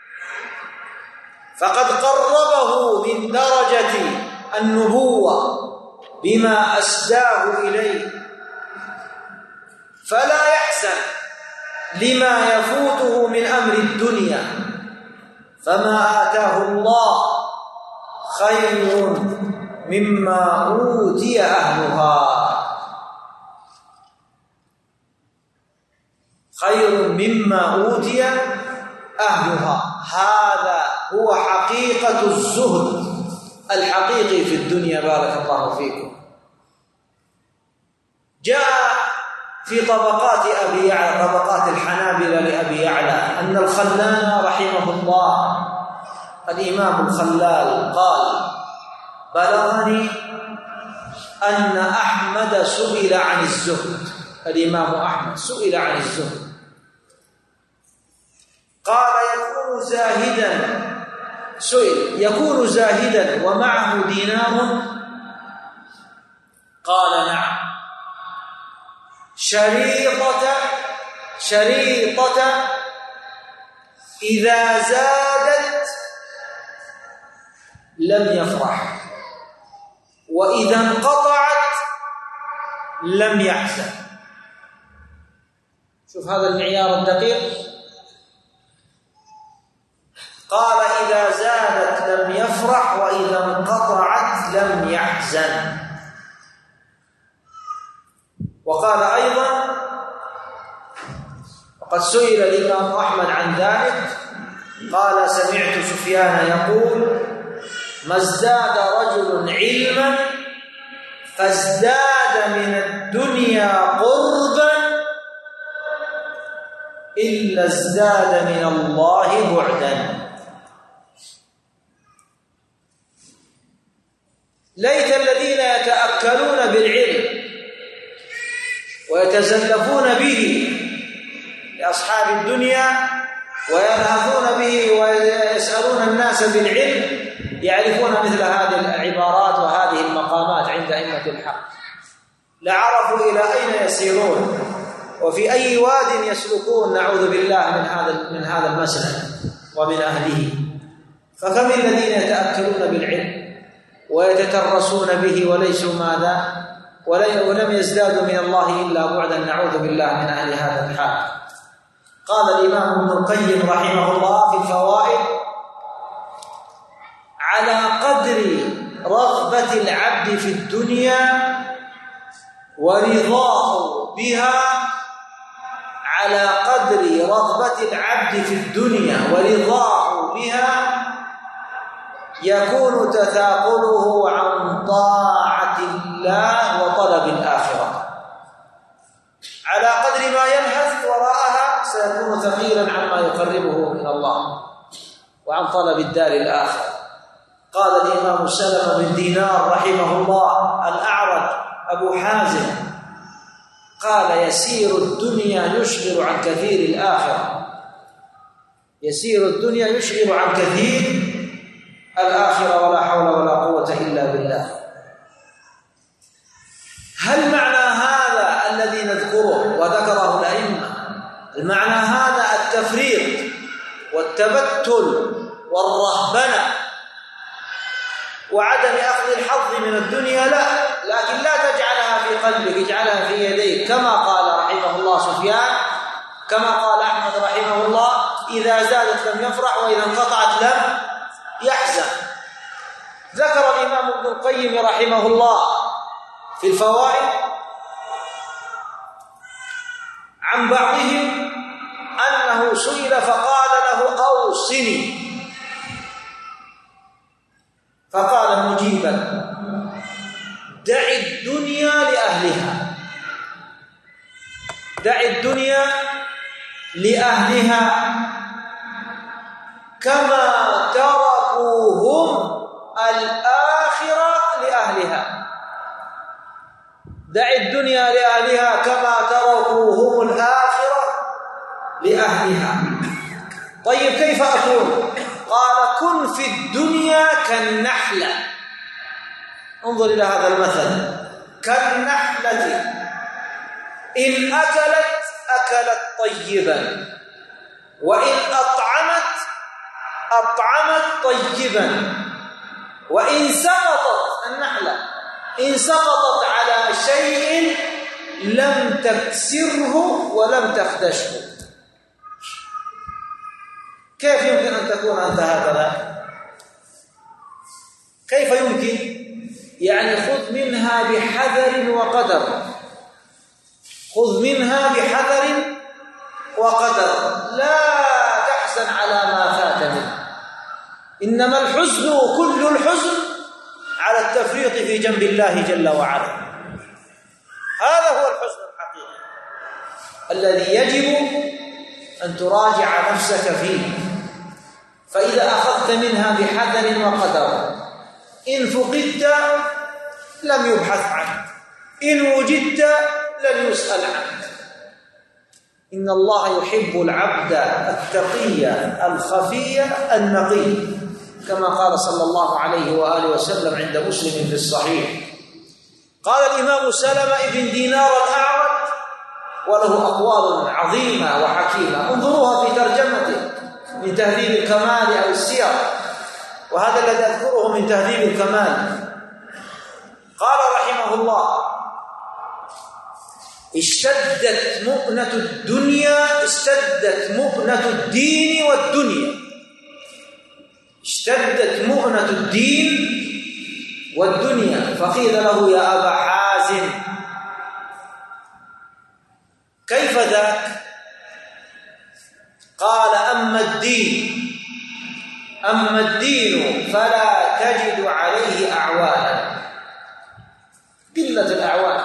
فقد قربه من درجة النبوة بما أسداه إليه، فلا يحزن لما يفوته من أمر الدنيا، فما آتاه الله خير مما أوتي أهلها خير مما أوتي أهلها. هذا هو حقيقة الزهد الحقيقي في الدنيا، بارك الله فيكم. جاء في طبقات أبي يعلى طبقات الحنابلة لأبي يعلى أن الخلال رحمه الله الإمام الخلال قال: بلغني أن أحمد سئل عن الزهد، الإمام أحمد سئل عن الزهد، قال: يكون زاهدا سئل يكون زاهدا ومعه دينار؟ قال: نعم. شريطة شريطة إذا زادت لم يفرح، وإذا انقطعت لم يحزن. شوف هذا المعيار الدقيق. قال: إذا زادت لم يفرح وإذا انقطعت لم يحزن. وقال أيضا: وقد سئل الإمام أحمد عن ذلك قال: سمعت سفيان يقول: ما ازداد رجل علما فازداد من الدنيا قربا إلا ازداد من الله بعدا. ليت الذين يتأكلون بالعلم ويتزلفون به لأصحاب الدنيا ويلهثون به ويسألون الناس بالعلم يعرفون مثل هذه العبارات وهذه المقامات عند أئمة الحق، لعرفوا إلى أين يسيرون وفي أي واد يسلكون، نعوذ بالله من هذا من هذا المسلك ومن أهله. فكم الذين يتأكلون بالعلم ويتترسون به وليسوا ماذا ولم يزدادوا من الله إلا بعدا، نعوذ بالله من أهل هذا الحال. قال الإمام ابن القيم رحمه الله في الفوائد: على قدر رغبة العبد في الدنيا ورضاه بها على قدر رغبة العبد في الدنيا ورضاه بها يكون تثاقله عن طاعة الله وطلب الآخرة. على قدر ما يلهث وراءها سيكون ثقيلا عما يقربه من الله وعن طلب الدار الآخرة. قال الإمام سلمة بن دينار رحمه الله الأعرج أبو حازم قال: يسير الدنيا يشغل عن كثير الآخرة، يسير الدنيا يشغل عن كثير الآخرة، ولا حول ولا قوة إلا بالله. هل معنى هذا الذي نذكره وذكره الأئمة، المعنى هذا التفريط والتبتل والرهبنة وعدم أخذ الحظ من الدنيا؟ لا، لكن لا تجعلها في قلبك، اجعلها في يديك، كما قال رحمه الله سفيان، كما قال أحمد رحمه الله: إذا زادت لم يفرح وإذا انقطعت لم يحزن. ذكر الإمام ابن القيم رحمه الله في الفوائد عن بعضهم أنه سئل فقال له: أوصني، فقال مجيبا: دع الدنيا لأهلها، دع الدنيا لأهلها كما تركوهم الآخرة لأهلها، دع الدنيا لأهلها كما تركوهم الآخرة لأهلها. طيب كيف أكون؟ قال: كن في الدنيا كالنحلة. انظر إلى هذا المثل: كالنحلة إن أكلت أكلت طيبا، وإن أطعمت أطعمت طيبا، وإن سقطت النحلة إن سقطت على شيء لم تكسره ولم تخدشه. كيف يمكن أن تكون أنت هكذا؟ كيف يمكن؟ يعني خذ منها بحذر وقدر، خذ منها بحذر وقدر، لا تحزن على ما فات منه. إنما الحزن كل الحزن على التفريط في جنب الله جل وعلا. هذا هو الحزن الحقيقي الذي يجب أن تراجع نفسك فيه. فإذا أخذت منها بحذر وقدر، إن فقدت لم يبحث عنك، إن وجدت لن يسأل عنك. إن الله يحب العبد التقي الخفي النقي، كما قال صلى الله عليه وآله وسلم عند مسلم في الصحيح. قال الإمام سلمة بن دينار الأعرج وله أقوال عظيمة وحكيمة، انظروها في ترجمته من تهذيب الكمال أو السير، وهذا الذي أذكره من تهذيب الكمال. قال رحمه الله: اشتدت مؤنة الدنيا اشتدت مؤنة الدين والدنيا اشتدت مؤنة الدين والدنيا. فقيل له: يا أبا حازم كيف ذاك؟ قال: أما الدين أما الدين فلا تجد عليه أعوانا، قلة الأعوان،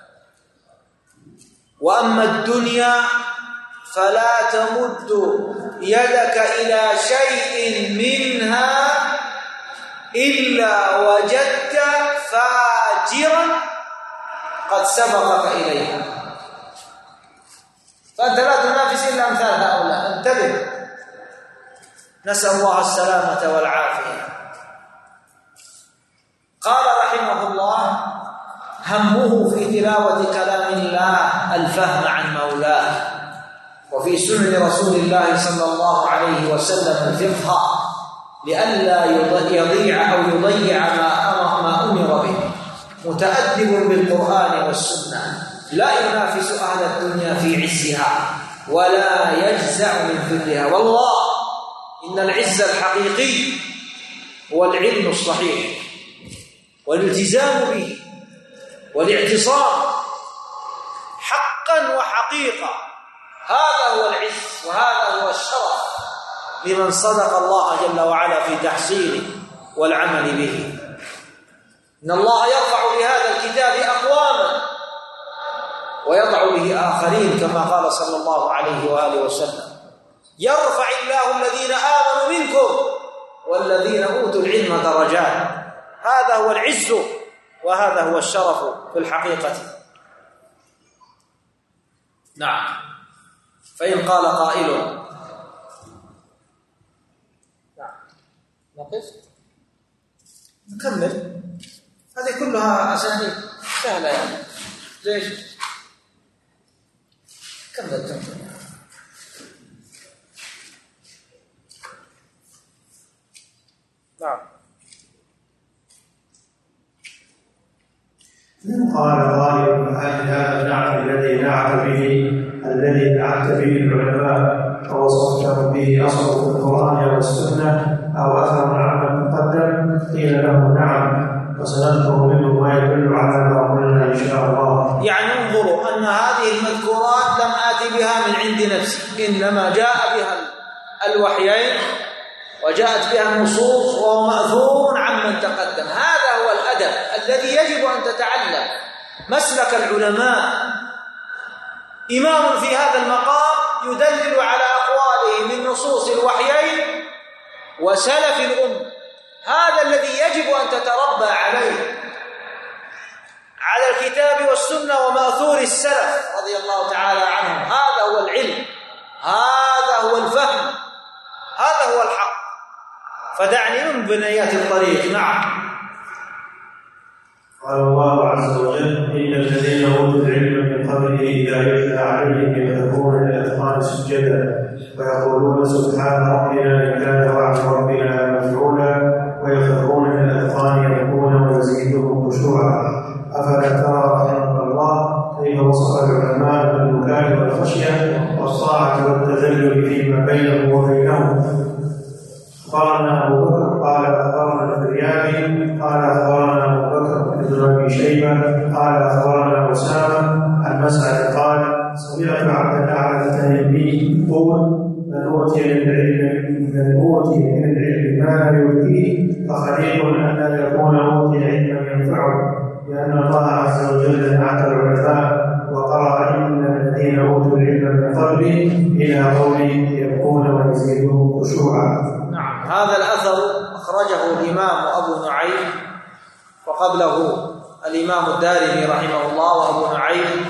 وأما الدنيا فلا تمد يدك إلى شيء منها إلا وجدت فاجرا قد سبقك إليها. فأنت لا تنافس إلا أمثال هؤلاء، انتبه، نسأل الله السلامة والعافية. قال رحمه الله: همه في تلاوة كلام الله الفهم عن مولاه، وفي سنن رسول الله صلى الله عليه وسلم الفقه، لئلا يضيع أو يضيع ما أمر به، متأدب بالقرآن والسنة لا ينافس أهل الدنيا في عزها ولا يجزع من ذلها. والله إن العز الحقيقي هو العلم الصحيح والالتزام به والاعتصام حقا وحقيقة. هذا هو العز وهذا هو الشرف لمن صدق الله جل وعلا في تحصيله والعمل به. إن الله يرفع بهذا الكتاب أقواما ويضع به آخرين كما قال صلى الله عليه وآله وسلم: يرفع الله الذين آمنوا منكم والذين أوتوا العلم درجات. هذا هو العز وهذا هو الشرف في الحقيقة. نعم. فإن قال قائل: نعم نقف نكمل، هذه كلها أسانيد سهلة يعني. ليش؟ كمل كمل. نعم. قال قائل: هل هذا النعت الذي نعت به الذي نعت به العلماء ووصفتهم به أصله في القرآن والسنة أو أثر عمن تقدم؟ قيل له: نعم، وسنذكر منه ما يدل على ما قلنا إن شاء الله. يعني انظروا أن هذه المذكورات لم آتي بها من عند نفسي، إنما جاء بها الوحيين وجاءت بها النصوص وهو مأثور عمن تقدم. هذا هو الأدب الذي يجب أن تتعلم مسلك العلماء. إمام في هذا المقام يدلل على أقواله من نصوص الوحيين وسلف الأمة. هذا الذي يجب أن تتربى عليه، على الكتاب والسنة ومأثور السلف رضي الله تعالى عنهم. هذا هو العلم، هذا هو الفهم، هذا هو الحق. فدعني من بنيات الطريق. نعم. قال الله عز وجل: إن الذين أوتوا العلم من قبله إذا يتلى عليهم يخرون للأذقان سجدا ويقولون سبحان ربنا إن كان وعد ربنا مفعولا ويخرون للأذقان يبكون ويزيدهم خشوعا. أفلا ترى رحمك الله كيف وصف العلماء بالبكاء والخشية والطاعة والتذلل فيما بينهم وبينهم. أخبرنا أبو بكر قال أخبرنا الفريابي قال أخبرنا أبو بكر بن أبي شيبة قال أخبرنا أسامة عن مسعد قال: سمعت عبد الأعلى التيمي يقول: من أوتي من العلم من أوتي من العلم ما لا يؤتيه فخليق أن لا يكون أوتي علما ينفعه، لأن الله عز وجل نعت العلماء وقرأ: إن الذين أوتوا العلم من قبله إلى قوله يبكون ويزيدهم خشوعا. نعم. هذا الأثر أخرجه الإمام أبو نعيم وقبله الإمام الدارمي رحمه الله وأبو نعيم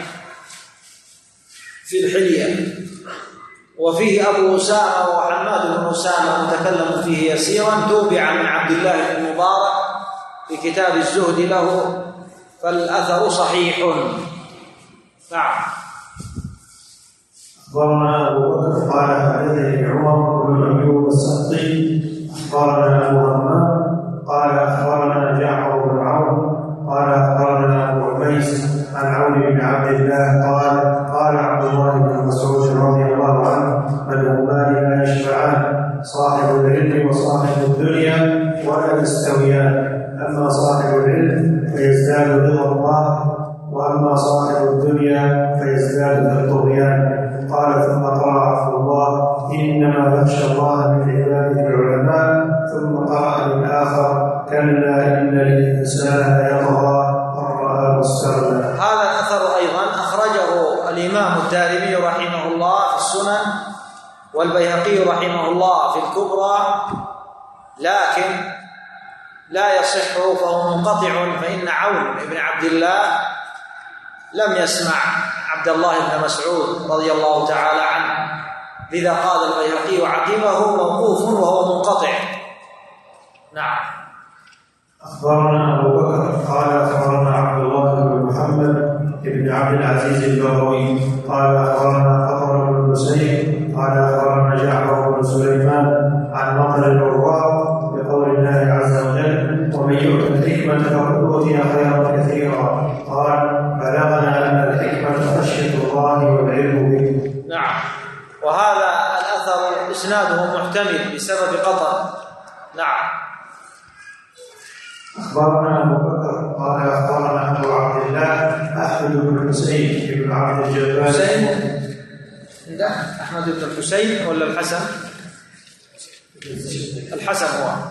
في الحلية، وفيه أبو أسامة وحماد بن أسامة متكلم فيه يسيرا، توبع من عبد الله بن مبارك في كتاب الزهد له، فالأثر صحيح. نعم. أخبرنا أبو بكر قال حدثني عمر بن أيوب السقطي أخبرنا أبو همام قال أخبرنا جعفر بن عون قال أخبرنا أبو عبيس عن عون بن عبد الله قال قال عبد الله بن مسعود رضي الله عنه: مذهبان لا يشفعان، صاحب العلم وصاحب الدنيا ولا يستويان. أما صاحب العلم فيزداد رضا الله، وأما صاحب الدنيا فيزداد بالطغيان. قال ثم قرأ عبد الله: إنما يخشى الله من عباده العلماء. ثم قرأ بالآخر: كلا إن الإنسان ليطغى أن رآه استغنى. هذا الأثر أيضا أخرجه الإمام الدارمي رحمه الله في السنن والبيهقي رحمه الله في الكبرى، لكن لا يصح فهو منقطع، فإن عون بن عبد الله لم يسمع عبد الله بن مسعود رضي الله تعالى عنه، لذا قال البيهقي وعقبه موقوف وهو منقطع. نعم. أخبرنا أبو بكر قال أخبرنا عبد الله بن محمد بن عبد العزيز البغوي قال أخبرنا فخر بن سعيد قال أخبرنا جعفر بن سليمان عن مطر العراق بقول الله عز وجل: ومن يؤت الحكمة فقد أوتي خيرا كثيرا. قال: بلغنا أن الحكمة خشية الله والعلم به. نعم. وهذا الأثر إسناده محتمل بسبب قطع. نعم. أخبرنا أبو بكر قال أخبرنا أبو عبد الله أحمد بن الحسين بن عبد الجبار. حسين لا أحمد بن الحسين ولا الحسن؟ الحسن هو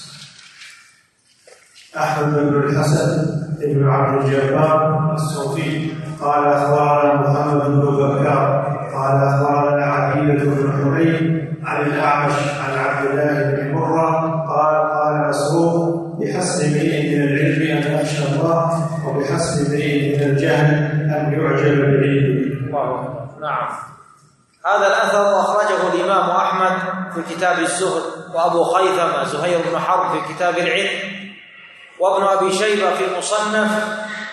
أحمد بن الحسن بن عبد الجبار الصوفي قال أخبرنا محمد بن بكر قال أخبرنا عبيدة بن حميد عن الأعمش عن عبد الله بن مرة قال قال مسروق: بحسب امرئ من العلم أن يخشى الله، وبحسب امرئ من الجهل أن يعجب بعلمه. نعم. هذا الأثر أخرجه الإمام أحمد في كتاب الزهد، وأبو خيثمة زهير بن حرب في كتاب العلم، وابن أبي شيبة في المصنف،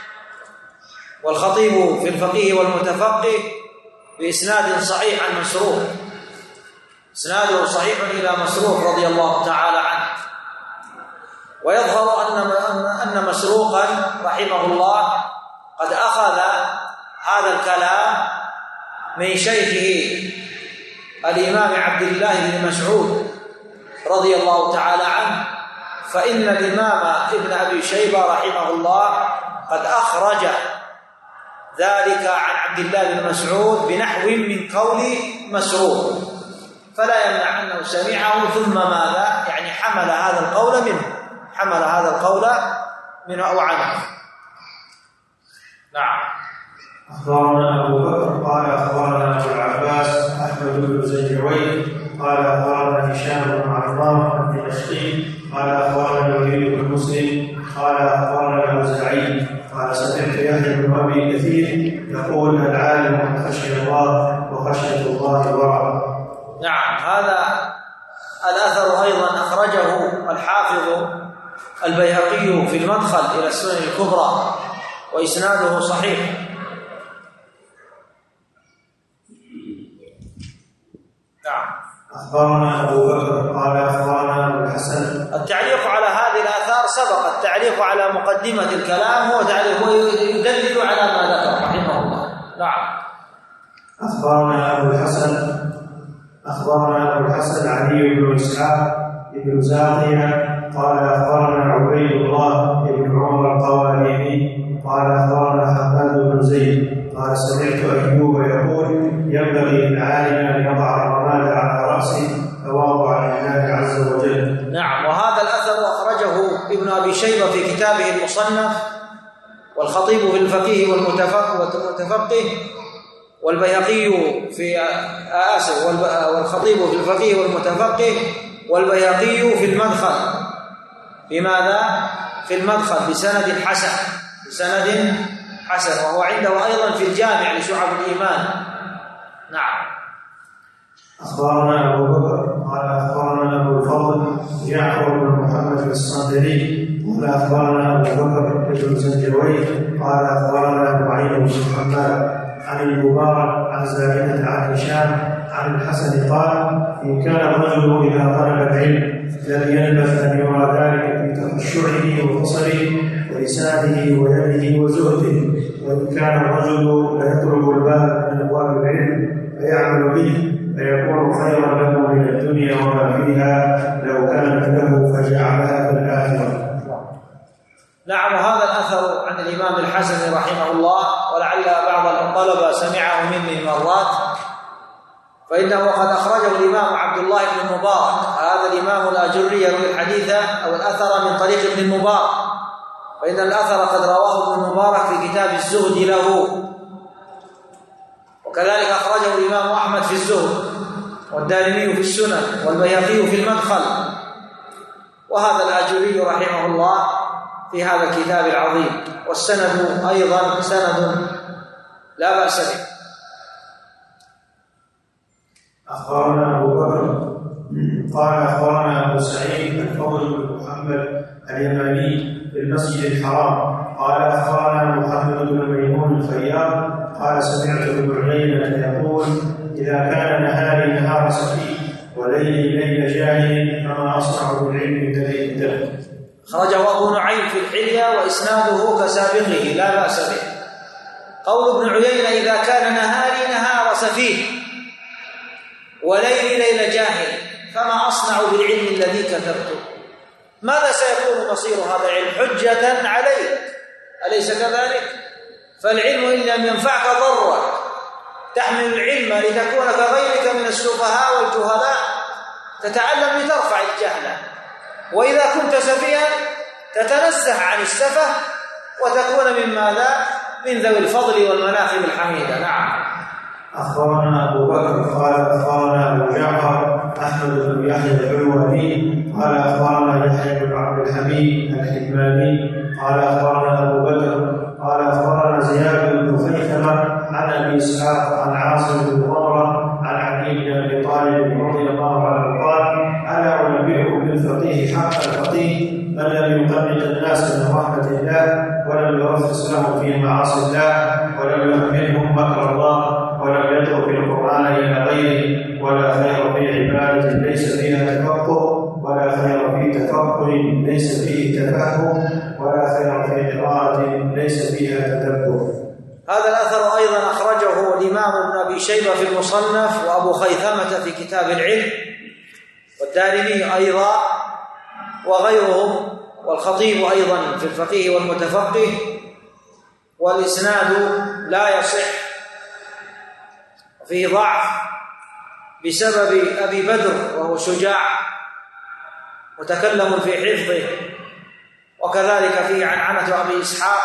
والخطيب في الفقيه والمتفقه بإسناد صحيح عن مسروق. إسناده صحيح إلى مسروق رضي الله تعالى عنه. ويظهر أن أن مسروقا رحمه الله قد أخذ هذا الكلام من شيخه الإمام عبد الله بن مسعود رضي الله تعالى عنه، فإن الإمام ابن أبي شيبة رحمه الله قد أخرج ذلك عن عبد الله بن مسعود بنحو من قول مسروق، فلا يمنع أنه سمعه ثم ماذا؟ يعني حمل هذا القول منه حمل هذا القول منه أو عنه. نعم. أخبرنا أبو بكر قال أخبرنا أبو العباس أحمد بن زنجوي قال أخبرنا هشام بن عمار الدمشقي قال أخبرنا الوليد بن مسلم قال أخبرنا الأوزاعي قال سمعت يحيى بن أبي كثير يقول: العالم من خشي الله وخشية الله ورع. نعم. هذا الأثر أيضا أخرجه الحافظ البيهقي في المدخل إلى السنن الكبرى، وإسناده صحيح. نعم. أخبرنا أبو بكر قال أخبرنا أبو الحسن. التعليق على هذه الآثار سبق. التعليق على مقدمة الكلام هو تعليق يدلل على ما ذكر رحمه الله. نعم. أخبرنا أبو الحسن أخبرنا أبو الحسن علي بن إسحاق بن زاغية قال أخبرنا عبيد الله بن عمر القواريري قال أخبرنا حماد بن زيد قال سمعت أيوب يقول: ينبغي للعالم أن يضع الرماد على رأسه تواضعا لله عز وجل. نعم. وهذا الأثر أخرجه ابن أبي شيبة في كتابه المصنف، والخطيب في الفقيه والمتفقه، والبيهقي في آسف والخطيب في الفقيه والمتفقه، والبيهقي في المدخل. بماذا؟ في المدخل بسند حسن بسند حسن وهو عنده أيضا في الجامع لشعب الإيمان. نعم. أخبرنا أبو بكر قال أخبرنا أبو الفضل جعفر بن محمد الصادري قال أخبرنا أبو بكر بن زنجوي قال أخبرنا نعيم بن محمد عن المبارك عن زائدة عن هشام عن الحسن قال: إن كان الرجل إذا طلب العلم لم يلبث أن يرى ذلك في تخشعه وبصره ولسانه ويده وزهده، وإن كان الرجل ليطلب الباب من أبواب العلم فيعمل به فيكون خيرا له من الدنيا وما فيها لو كانت له فجعلها في الآخرة. نعم. وهذا الأثر عن الإمام الحسن رحمه الله، ولعل بعض الطلبة سمعه مني مرات، فإنه قد أخرجه الإمام عبد الله بن المبارك. هذا الإمام الأجري يروي الحديث أو الأثر من طريق ابن المبارك، فإن الأثر قد رواه ابن المبارك في كتاب الزهد له، وكذلك أخرجه الإمام أحمد في الزهد، والدارمي في السنن، والبيهقي في المدخل، وهذا الأجري رحمه الله في هذا الكتاب العظيم، والسند أيضا سند لا بأس به. أخبرنا أبو بكر قال أخبرنا أبو سعيد الفضل بن محمد اليماني بالمسجد الحرام قال أخبرنا محمد بن ميمون الخياط قال سمعت ابن عيينة يقول: إذا كان نهاري نهار سفيه وليلي ليل جاهل فما أصنع بالعلم كليل الدم. أخرجه أبو نعيم في الحلية وإسناده كسابقه لا بأس به. قول ابن عيينة إذا كان نهاري نهار سفيه وليلي ليل جاهل فما أصنع بالعلم الذي كتبته. ماذا سيكون مصير هذا العلم؟ حجة عليك، أليس كذلك؟ فالعلم إن لم ينفعك ضرك، تحمل العلم لتكون كغيرك من السفهاء والجهلاء، تتعلم لترفع الجهل، وإذا كنت سفيها تتنزه عن السفه وتكون من ماذا؟ من ذوي الفضل والمناقب الحميدة. نعم. أخبرنا أبو بكر قال أخبرنا أبو جعفر أحمد بن يحيى الحلواني قال أخبرنا يحيى بن عبد الحميد الحلواني قال أخبرنا أبو بكر قال أخبرنا زياد بن خيثمة عن أبي إسحاق عن عاصم بن ضمرة عن علي بن أبي طالب رضي الله عنه قال ألا أنبئكم بالفقيه حق الفقيه من لم يقلد الناس من رحمة الله ولم يرخص لهم في معاصي الله ولم يحملهم مكر الله ولم يدعو بالقرآن إلى غيره ولا خير في عبادة ليس فيها تفقه ولا خير في تفقه ليس فيه تفهم ولا خير في قراءة ليس فيها تدبر. هذا الأثر أيضا أخرجه الإمام ابن أبي شيبة في المصنف وأبو خيثمة في كتاب العلم والدارمي أيضا وغيرهم والخطيب أيضا في الفقيه والمتفقه، والإسناد لا يصح وفيه ضعف بسبب أبي بدر وهو شجاع متكلم في حفظه، وكذلك فيه عنعنة أبي إسحاق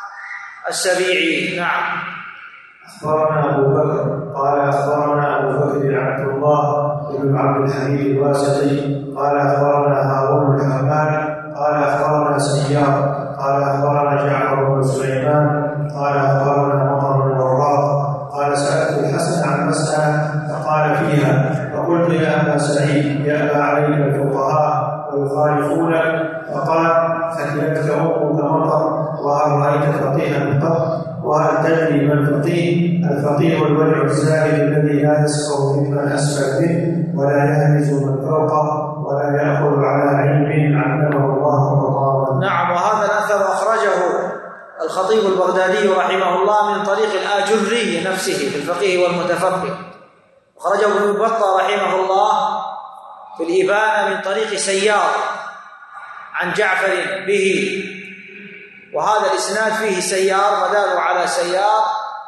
السبيعي. نعم. أخبرنا أبو بكر قال أخبرنا أبو بكر عبد الله بن عبد الحميد الواسطي قال أخبرنا هارون بن حماد قال أخبرنا سيار قال أخبرنا جعفر بن سليمان قال أخبرنا مطر بن وراق قال سألت الحسن عن مسألة فقال فيها فقلت يا أبا سعيد يأبى عليك الفقهاء ويخالفونك فقال ثكلتك أمك مطر وهل رأيت فقيها قط وهل تدري ما الفقيه؟ الفقيه الورع الزاهد الذي لا يسخر ممن أسفل منه ولا يهمز من فوقه ولا يأخذ على علم علمه الله وطاره. نعم. وهذا الأثر أخرجه الخطيب البغدادي رحمه الله من طريق الآجري نفسه في الفقيه والمتفقه، أخرجه ابن بطة رحمه الله في الإبانة من طريق سيار عن جعفر به، وهذا الإسناد فيه سيار مدار على سيار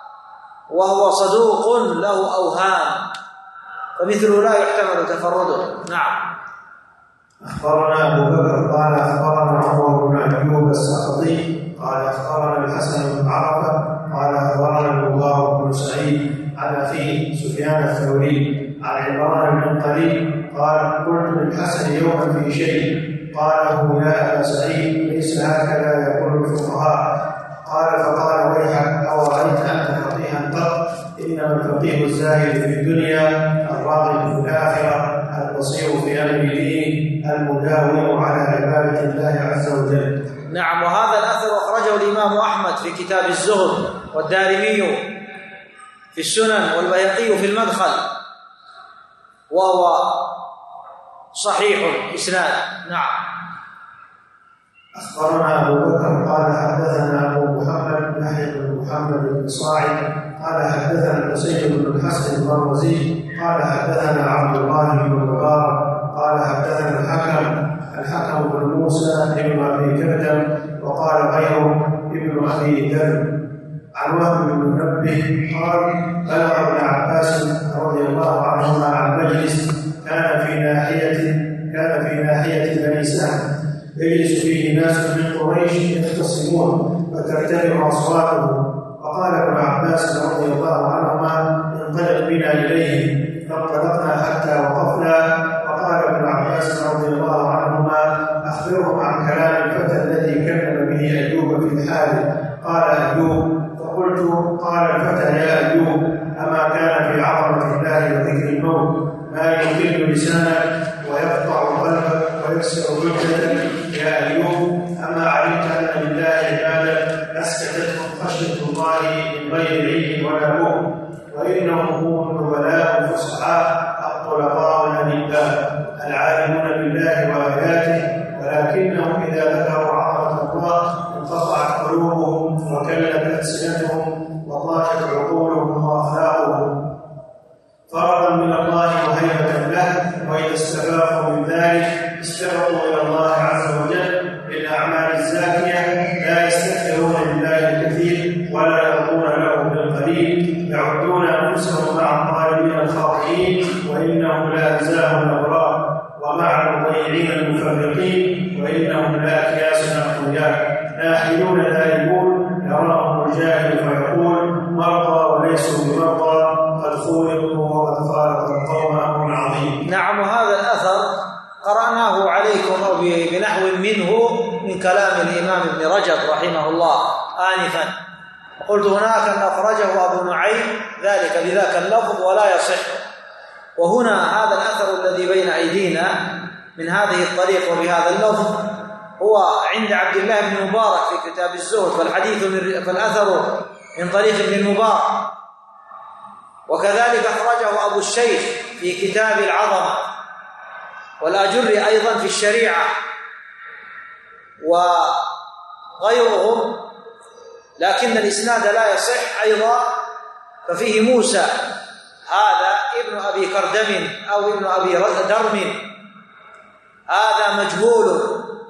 وهو صدوق له أوهام فمثله لا يحتمل تفرده. نعم. أخبرنا أبو بكر قال أخبرنا عمر بن أيوب السقطي قال أخبرنا الحسن بن عرفة قال أخبرنا المبارك بن سعيد عن أخيه سفيان الثوري عن عمران بن قريب قال قلت للحسن يوما في شيء قال له يا أبا سعيد ليس هكذا يقول الفقهاء. قال فقال ويحك أورأيت أن فقيها قط؟ إنما الفقيه الزاهد في الدنيا الراغب في الآخرة البصير في أمر الدين المداوم على عبادة الله عز وجل. نعم. وهذا الأثر أخرجه الإمام أحمد في كتاب الزهد والدارمي في السنن والبيهقي في المدخل وهو صحيح الإسناد. نعم. أخبرنا أبو بكر قال حدثنا أبو محمد يحيى بن محمد بن صاعد قال حدثنا الحسين بن الحسن المروزي قال حدثنا عبد الله بن مبارك قال حدثنا الحكم الحكم بن موسى بن أبي كردم وقال غيره ابن أبي ذر عن وهب بن منبه قال بلغ ابن عباس رضي الله عنهما عن مجلس كان في ناحية كان في ناحية بني سعد يجلس فيه ناس من قريش يختصمون فترتفع أصواتهم فقال ابن عباس رضي الله عنهما انطلق بنا إليهم فانطلقنا حتى وقفنا فقال ابن عباس رضي الله عنهما أخبرهم عن كلام الفتى الذي كلم به أيوب في الحال. قال أيوب فقلت قال الفتى يا أيوب أما كان في عظمة الله وذكر الموت ما يضل لسانك ويقطع قلبك ويكسر جلدك يا أيوب أما علمت أن لله عبادا أسكتتهم خشية الله من غير علم ولا بؤم وإنهم هم النبلاء الفصحاء الطلقاء الأنباء العالمون بالله وآياته ولكنهم إذا ذكر ألسنتهم وطاشت عقولهم وأخلاقهم فرضا من الله وهيبة له. وإذا استفاقوا من ذلك استبقوا إلى الله عز وجل بالأعمال الزاكية، لا يستكثرون لله الكثير ولا يرضون له بالقليل، يعدون أنفسهم مع الطالبين الخاطئين وإنهم لا أجزاهم الأبرار، ومع المضيعين المفرقين وإنهم لا أكياس أقوياء، ناحلون ذاهبون، يراهم الجاهل فيقول مرضى وليسوا بمرضى، قد خولقوا وقد خالق القوم أمر عظيم. نعم، وهذا الأثر قرأناه عليكم أو بنحو منه من كلام الإمام ابن رجب رحمه الله آنفا. قلت هناك أن أخرجه أبو نعيم ذلك بذاك اللفظ ولا يصح، وهنا هذا الأثر الذي بين أيدينا من هذه الطريق وبهذا اللفظ هو عند عبد الله بن مبارك في كتاب الزهد، فالحديث من فالأثر من طريق ابن المبارك، وكذلك أخرجه أبو الشيخ في كتاب العظمة، والآجري أيضا في الشريعة وغيرهم، لكن الإسناد لا يصح أيضا. ففيه موسى هذا ابن أبي كردم أو ابن أبي درم، هذا مجهول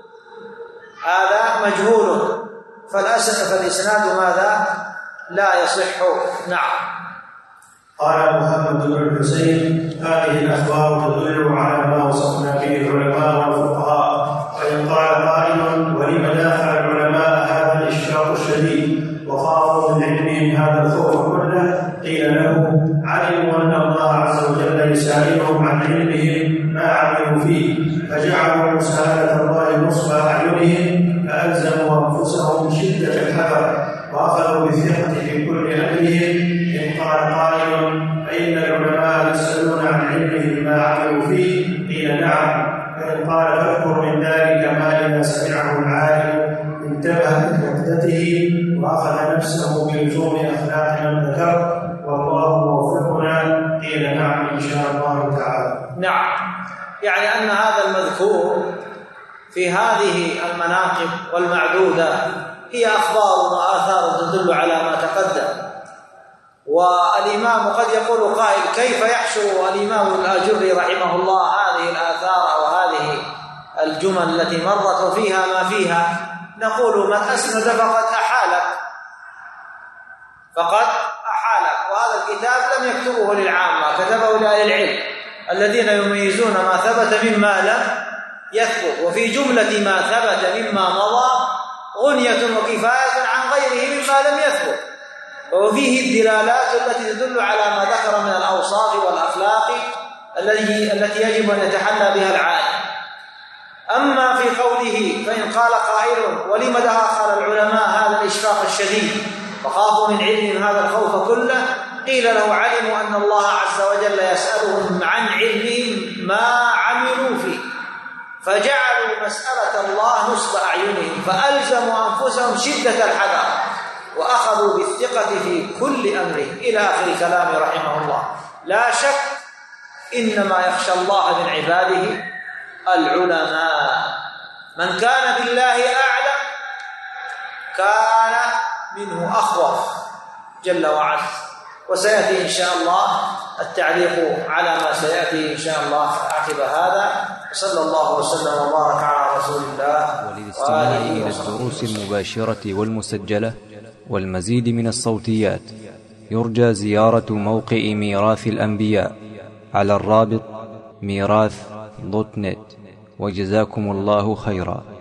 هذا مجهول فالإسناد ماذا؟ لا يصح. نعم. قال محمد بن الحسين: هذه الأخبار تدل على ما وصفنا به العلماء والفقهاء. وإن قال قائل: ولم دافع العلماء هذا الإشفاق الشديد وخافوا من علمهم هذا الخوف كله؟ قيل له: علموا أن الله عز وجل يسائلهم عن علمهم ما عملوا فيه، فجعلوا مساءلة الله نصب أعينهم، فألزموا أنفسهم شدة الحذر وأخذوا بالثقة في كل أمرهم. إن قال قائل: فإن العلماء يسألون عن علمهم ما عملوا فيه؟ قيل: نعم. فإن قال: فاذكر من ذلك ما إذا سمعه العالم انتبه لوحدته وأخذ نفسه بلزوم أخلاق من ذكر، والله موفقنا. قيل: نعم إن شاء الله تعالى. نعم، يعني أن هذا المذكور في هذه المناقب والمعدودة هي أخبار وآثار تدل على ما تقدم. والإمام قد يقول قائل: كيف يحشر الإمام الآجري رحمه الله هذه الآثار أو هذه الجمل التي مرت وفيها ما فيها؟ نقول: من أسند فقد أحالك فقد أحالك وهذا الكتاب لم يكتبه للعامة، كتبه لأهل العلم الذين يميزون ما ثبت مما لم يثبت، وفي جملة ما ثبت مما مضى غنية وكفاية عن غيره مما لم يثبت، وفيه الدلالات التي تدل على ما ذكر من الأوصاف والأخلاق التي التي يجب أن يتحلى بها العالم. أما في قوله: فإن قال قائل: ولم دخل العلماء هذا الإشفاق الشديد فخافوا من علمهم هذا الخوف كله؟ قيل له: علموا أن الله عز وجل يسألهم عن علمهم ما عملوا فيه، فجعلوا مسألة الله نصب أعينهم، فألزموا أنفسهم شدة الحذر وأخذوا بالثقة في كل أمره، إلى آخر كلامه رحمه الله. لا شك إنما يخشى الله من عباده العلماء. من كان بالله أعلم كان منه أخوف جل وعلا. وسيأتي إن شاء الله التعليق على ما سيأتي إن شاء الله عقب هذا. صلى الله وسلم وبارك على رسول الله. وللاستماع إلى الدروس المباشرة والمسجلة والمزيد من الصوتيات يرجى زيارة موقع ميراث الأنبياء على الرابط ميراث دوت نت. وجزاكم الله خيرا.